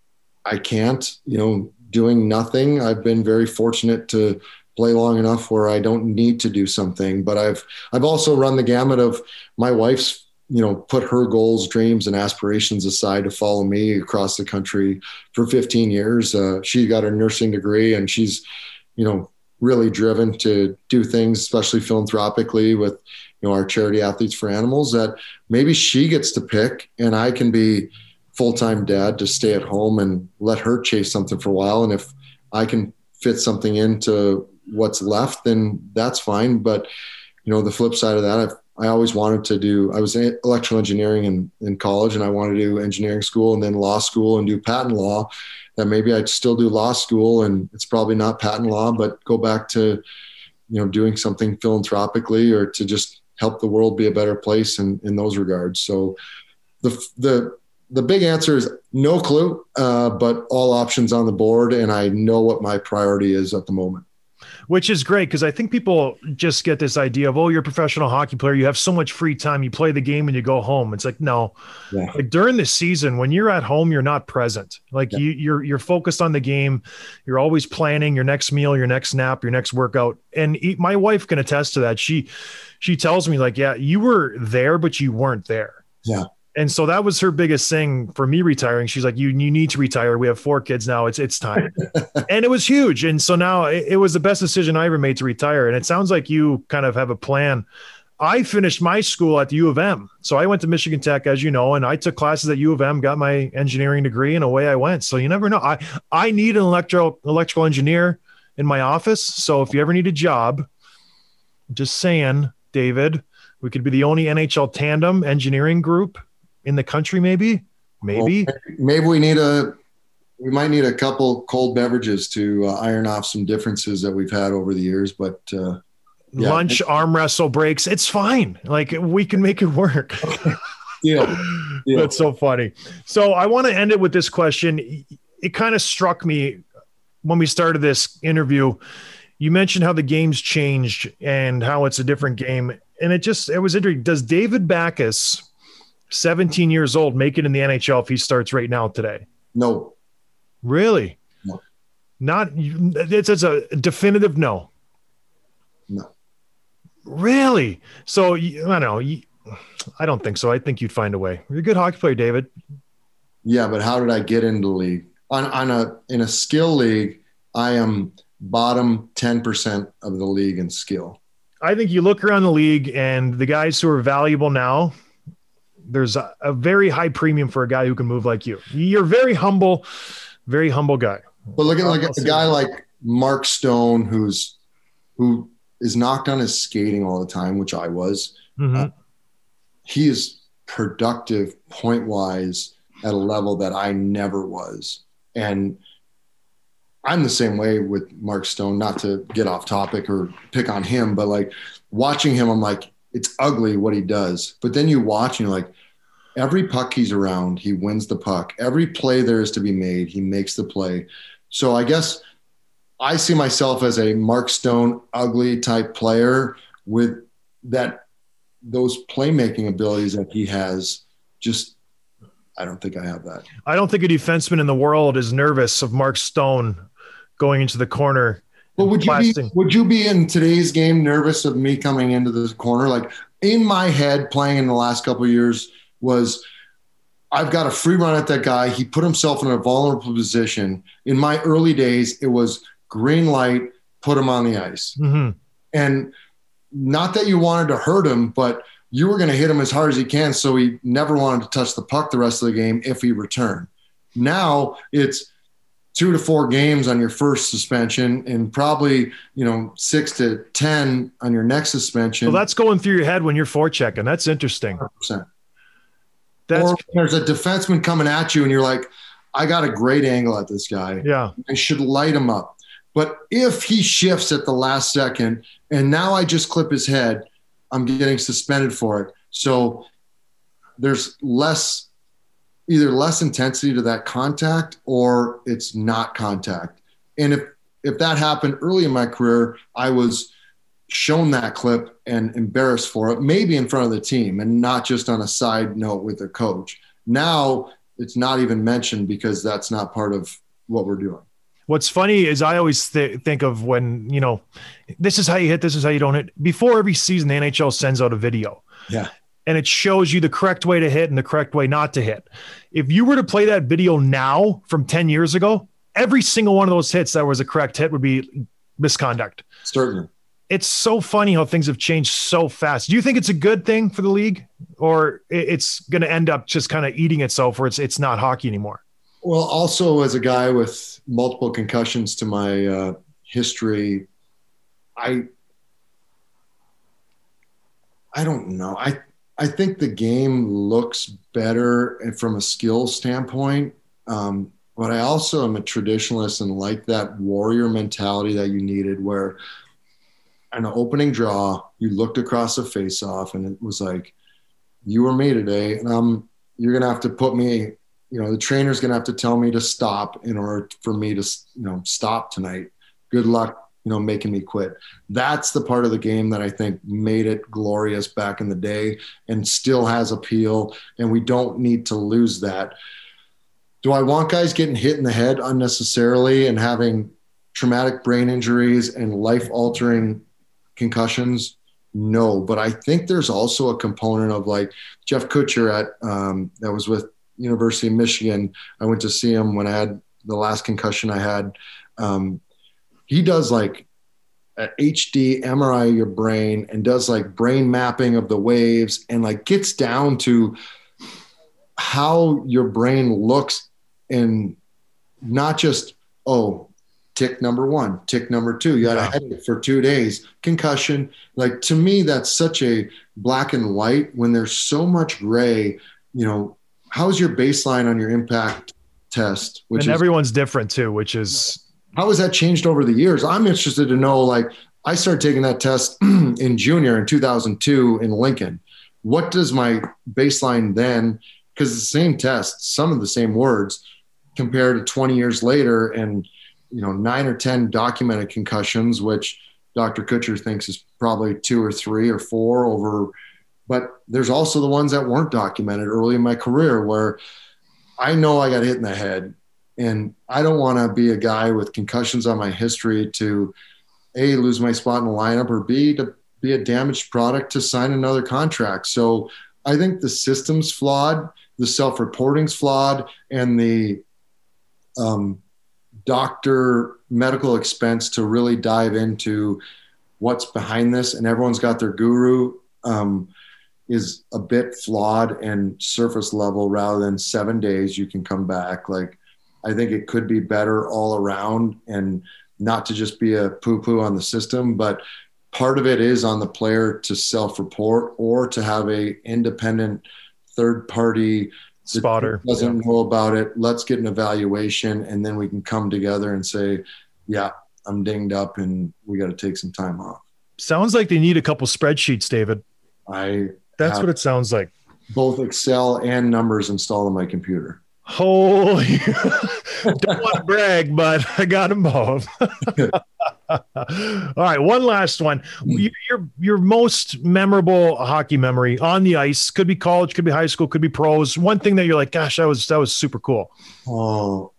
I can't, you know, doing nothing, I've been very fortunate to play long enough where I don't need to do something, but I've, I've also run the gamut of my wife's, you know, put her goals, dreams, and aspirations aside to follow me across the country for fifteen years. Uh, she got her nursing degree and she's, you know, really driven to do things, especially philanthropically with, you know, our charity Athletes for Animals, that maybe she gets to pick and I can be full-time dad to stay at home and let her chase something for a while. And if I can fit something into what's left, then that's fine. But, you know, the flip side of that, I've, I always wanted to do, I was in electrical engineering in, in college, and I wanted to do engineering school and then law school and do patent law. That maybe I'd still do law school, and it's probably not patent law, but go back to, you know, doing something philanthropically or to just help the world be a better place in, in those regards. So the, the, the big answer is no clue, uh, but all options on the board. And I know what my priority is at the moment. Which is great, because I think people just get this idea of, oh, you're a professional hockey player. You have so much free time. You play the game and you go home. It's like, no, Yeah. like during the season, when you're at home, you're not present. Like Yeah. you, you're, you're focused on the game. You're always planning your next meal, your next nap, your next workout. And e- my wife can attest to that. She, she tells me like, yeah, you were there, but you weren't there. Yeah. And so that was her biggest thing for me retiring. She's like, you, you need to retire. We have four kids now. It's, it's time. And it was huge. And so now it, it was the best decision I ever made to retire. And it sounds like you kind of have a plan. I finished my school at the U of M. So I went to Michigan Tech, as you know, and I took classes at U of M, got my engineering degree, and away I went. So you never know. I, I need an electro electrical engineer in my office. So if you ever need a job, just saying, David, we could be the only N H L tandem engineering group in the country, maybe, maybe, well, maybe we need a, we might need a couple cold beverages to uh, iron off some differences that we've had over the years, but uh, yeah. Lunch, arm wrestle breaks. It's fine. Like we can make it work. Deal. Deal. That's so funny. So I want to end it with this question. It kind of struck me when we started this interview. You mentioned how the game's changed and how it's a different game. And it just, it was interesting. Does David Backes, seventeen years old, make it in the N H L if he starts right now today? No. Really? No. Not, it's, it's a definitive no. No. Really? So, I don't know. I don't think so. I think you'd find a way. You're a good hockey player, David. Yeah, but how did I get into the league? On, on a, in a skill league, I am bottom ten percent of the league in skill. I think you look around the league and the guys who are valuable now, there's a, a very high premium for a guy who can move like you. You're very humble, very humble guy. But look at like a guy like Mark Stone, who's who is knocked on his skating all the time, which I was. Mm-hmm. Uh, he is productive point wise at a level that I never was. And I'm the same way with Mark Stone, not to get off topic or pick on him, but like watching him, I'm like, it's ugly what he does. But then you watch and you're like, every puck he's around, he wins the puck. Every play there is to be made, he makes the play. So I guess I see myself as a Mark Stone, ugly type player with that, those playmaking abilities that he has. Just, I don't think I have that. I don't think a defenseman in the world is nervous of Mark Stone going into the corner. But would you be, would you be in today's game nervous of me coming into the corner? Like in my head, playing in the last couple of years was, I've got a free run at that guy. He put himself in a vulnerable position. In my early days, it was green light, put him on the ice. Mm-hmm. And not that you wanted to hurt him, but you were going to hit him as hard as you can. So he never wanted to touch the puck the rest of the game if he returned. Now it's two to four games on your first suspension and probably, you know, six to ten on your next suspension. So that's going through your head when you're forechecking. That's interesting. one hundred percent. That's, or there's a defenseman coming at you and you're like, I got a great angle at this guy. Yeah. I should light him up. But if he shifts at the last second and now I just clip his head, I'm getting suspended for it. So there's less, either less intensity to that contact or it's not contact. And if, if that happened early in my career, I was shown that clip and embarrassed for it, maybe in front of the team and not just on a side note with the coach. Now it's not even mentioned because that's not part of what we're doing. What's funny is I always th- think of when, you know, this is how you hit, this is how you don't hit. Before every season, the N H L sends out a video. Yeah. And it shows you the correct way to hit and the correct way not to hit. If you were to play that video now from ten years ago, every single one of those hits that was a correct hit would be misconduct. Certainly. It's so funny how things have changed so fast. Do you think it's a good thing for the league, or it's going to end up just kind of eating itself where it's, it's not hockey anymore? Well, also as a guy with multiple concussions to my uh, history, I, I don't know. I, I think the game looks better from a skill standpoint. Um, but I also am a traditionalist and like that warrior mentality that you needed, where an opening draw, you looked across a face-off and it was like, you or me today, and I'm, you're going to have to put me, you know, the trainer's going to have to tell me to stop in order for me to, you know, stop tonight. Good luck, you know, making me quit. That's the part of the game that I think made it glorious back in the day and still has appeal. And we don't need to lose that. Do I want guys getting hit in the head unnecessarily and having traumatic brain injuries and life-altering concussions? No, but I think there's also a component of like Jeff Kutcher at um, that was with University of Michigan. I went to see him when I had the last concussion I had. Um, he does like an H D M R I of your brain and does like brain mapping of the waves and like gets down to how your brain looks, and not just, oh, tick number one, tick number two, you had a headache for two days, concussion. Like, to me, that's such a black and white when there's so much gray. You know, how's your baseline on your impact test? Which and is, everyone's different too, which is, how has that changed over the years? I'm interested to know, like, I started taking that test in junior in two thousand two in Lincoln. What does my baseline then, because it's the same test, some of the same words, compared to twenty years later, and, you know, nine or ten documented concussions, which Doctor Kutcher thinks is probably two or three or four over. But there's also the ones that weren't documented early in my career where I know I got hit in the head, and I don't want to be a guy with concussions on my history to A, lose my spot in the lineup, or B, to be a damaged product to sign another contract. So I think the system's flawed, the self-reporting's flawed, and the um, doctor medical expense to really dive into what's behind this, and everyone's got their guru, um, is a bit flawed and surface level rather than seven days you can come back. Like, I think it could be better all around, and not to just be a poo-poo on the system, but part of it is on the player to self-report or to have a independent third party spotter doesn't yeah. know about it. Let's get an evaluation, and then we can come together and say, yeah, I'm dinged up and we got to take some time off. Sounds like they need a couple spreadsheets, David. I That's what it sounds like. Both Excel and numbers installed on my computer. Holy, don't want to brag, but I got them both. All right, one last one. Your your most memorable hockey memory on the ice, could be college, could be high school, could be pros. One thing that you're like, gosh, that was that was super cool. Oh,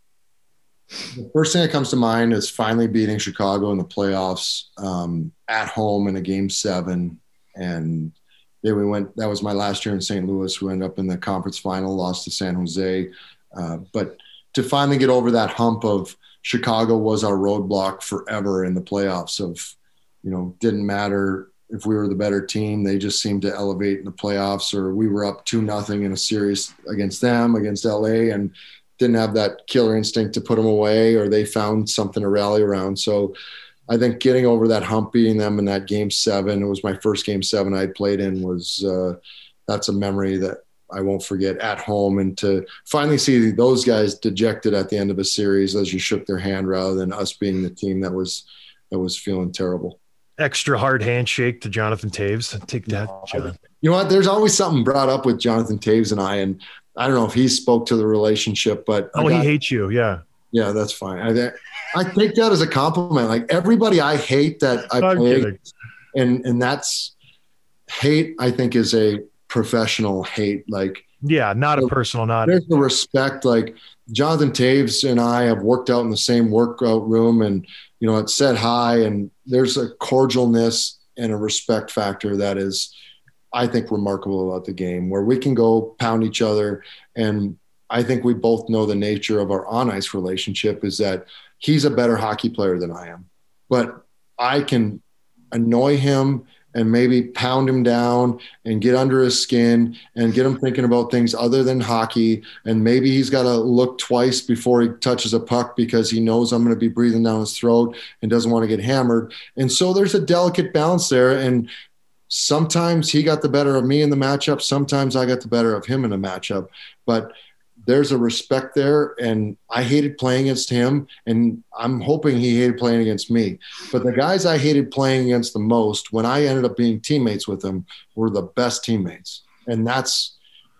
the first thing that comes to mind is finally beating Chicago in the playoffs um, at home in a game seven, and then we went. That was my last year in Saint Louis. We ended up in the conference final, lost to San Jose, uh, but to finally get over that hump of Chicago was our roadblock forever in the playoffs. Of, you know, didn't matter if we were the better team; they just seemed to elevate in the playoffs. Or we were up two nothing in a series against them, against L A, and didn't have that killer instinct to put them away, or they found something to rally around. So I think getting over that hump, beating them in that game seven, it was my first game seven I played in, was uh, that's a memory that I won't forget at home. And to finally see those guys dejected at the end of a series as you shook their hand, rather than us being the team that was, that was feeling terrible. Extra hard handshake to Jonathan Toews. Take that, John. You know what? There's always something brought up with Jonathan Toews and I, and I don't know if he spoke to the relationship, but oh, got, he hates you. Yeah. Yeah, that's fine. I, I take that as a compliment. Like everybody I hate that I I'm play, kidding. and and that's hate. I think is a professional hate. Like yeah, not a personal. Not there's the respect. Like Jonathan Toews and I have worked out in the same workout room, and you know, it's said hi, and there's a cordialness and a respect factor that is, I think, remarkable about the game, where we can go pound each other. And I think we both know the nature of our on-ice relationship is that he's a better hockey player than I am, but I can annoy him and maybe pound him down and get under his skin and get him thinking about things other than hockey. And maybe he's got to look twice before he touches a puck because he knows I'm going to be breathing down his throat and doesn't want to get hammered. And so there's a delicate balance there. And sometimes he got the better of me in the matchup. Sometimes I got the better of him in the matchup, but there's a respect there, and I hated playing against him, and I'm hoping he hated playing against me. But the guys I hated playing against the most, when I ended up being teammates with them, were the best teammates. And that's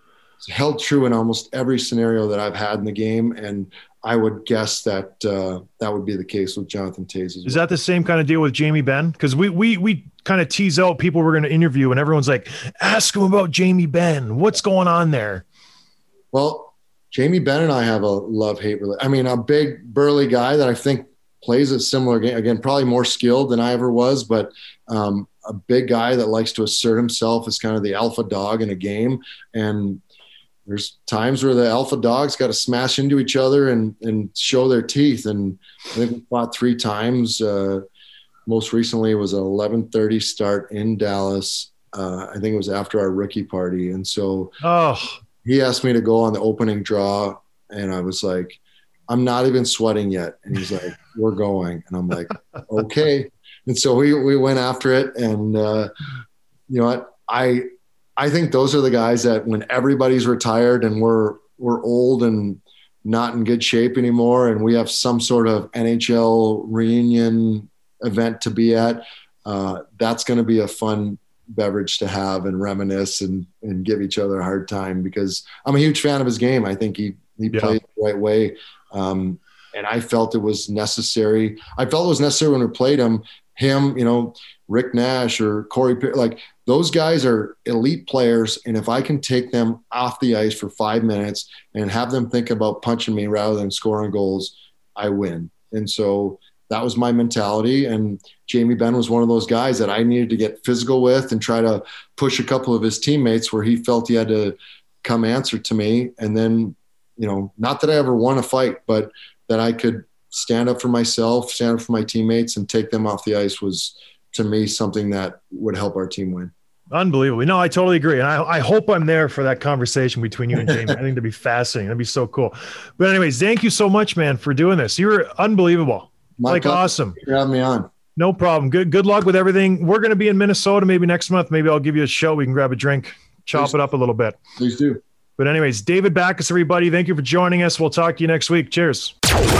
held true in almost every scenario that I've had in the game, and I would guess that uh, that would be the case with Jonathan Toews as well. Is that the same kind of deal with Jamie Benn? Because we we we kind of tease out people we're going to interview, and everyone's like, ask him about Jamie Benn. What's going on there? Well, Jamie Benn and I have a love-hate relationship. I mean, a big, burly guy that I think plays a similar game. Again, probably more skilled than I ever was, but um, a big guy that likes to assert himself as kind of the alpha dog in a game. And there's times where the alpha dogs got to smash into each other and, and show their teeth. And I think we fought three times. Uh, most recently it was an eleven thirty start in Dallas. Uh, I think it was after our rookie party. And so oh. he asked me to go on the opening draw, and I was like, I'm not even sweating yet. And he's like, we're going. And I'm like, okay. And so we, we went after it. And, uh, you know what? I, I think those are the guys that when everybody's retired and we're, we're old and not in good shape anymore, and we have some sort of N H L reunion event to be at, uh, that's going to be a fun beverage to have and reminisce and, and give each other a hard time, because I'm a huge fan of his game. I think he, he yeah. played the right way. Um, and I felt it was necessary. I felt it was necessary when we played him, him, you know, Rick Nash or Corey, like those guys are elite players. And if I can take them off the ice for five minutes and have them think about punching me rather than scoring goals, I win. And so that was my mentality. And Jamie Benn was one of those guys that I needed to get physical with and try to push a couple of his teammates where he felt he had to come answer to me. And then, you know, not that I ever won a fight, but that I could stand up for myself, stand up for my teammates, and take them off the ice was, to me, something that would help our team win. Unbelievable. No, I totally agree. And I, I hope I'm there for that conversation between you and Jamie. I think that'd be fascinating. That'd be so cool. But anyways, thank you so much, man, for doing this. You were unbelievable. My like pleasure. Awesome. Thanks for having me on. No problem. Good good luck with everything. We're going to be in Minnesota maybe next month. Maybe I'll give you a show. We can grab a drink, chop Please. it up a little bit. Please do. But anyways, David Backes, everybody, thank you for joining us. We'll talk to you next week. Cheers.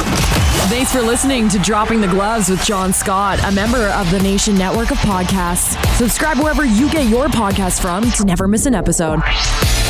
Thanks for listening to Dropping the Gloves with John Scott, a member of the Nation Network of Podcasts. Subscribe wherever you get your podcasts from to never miss an episode.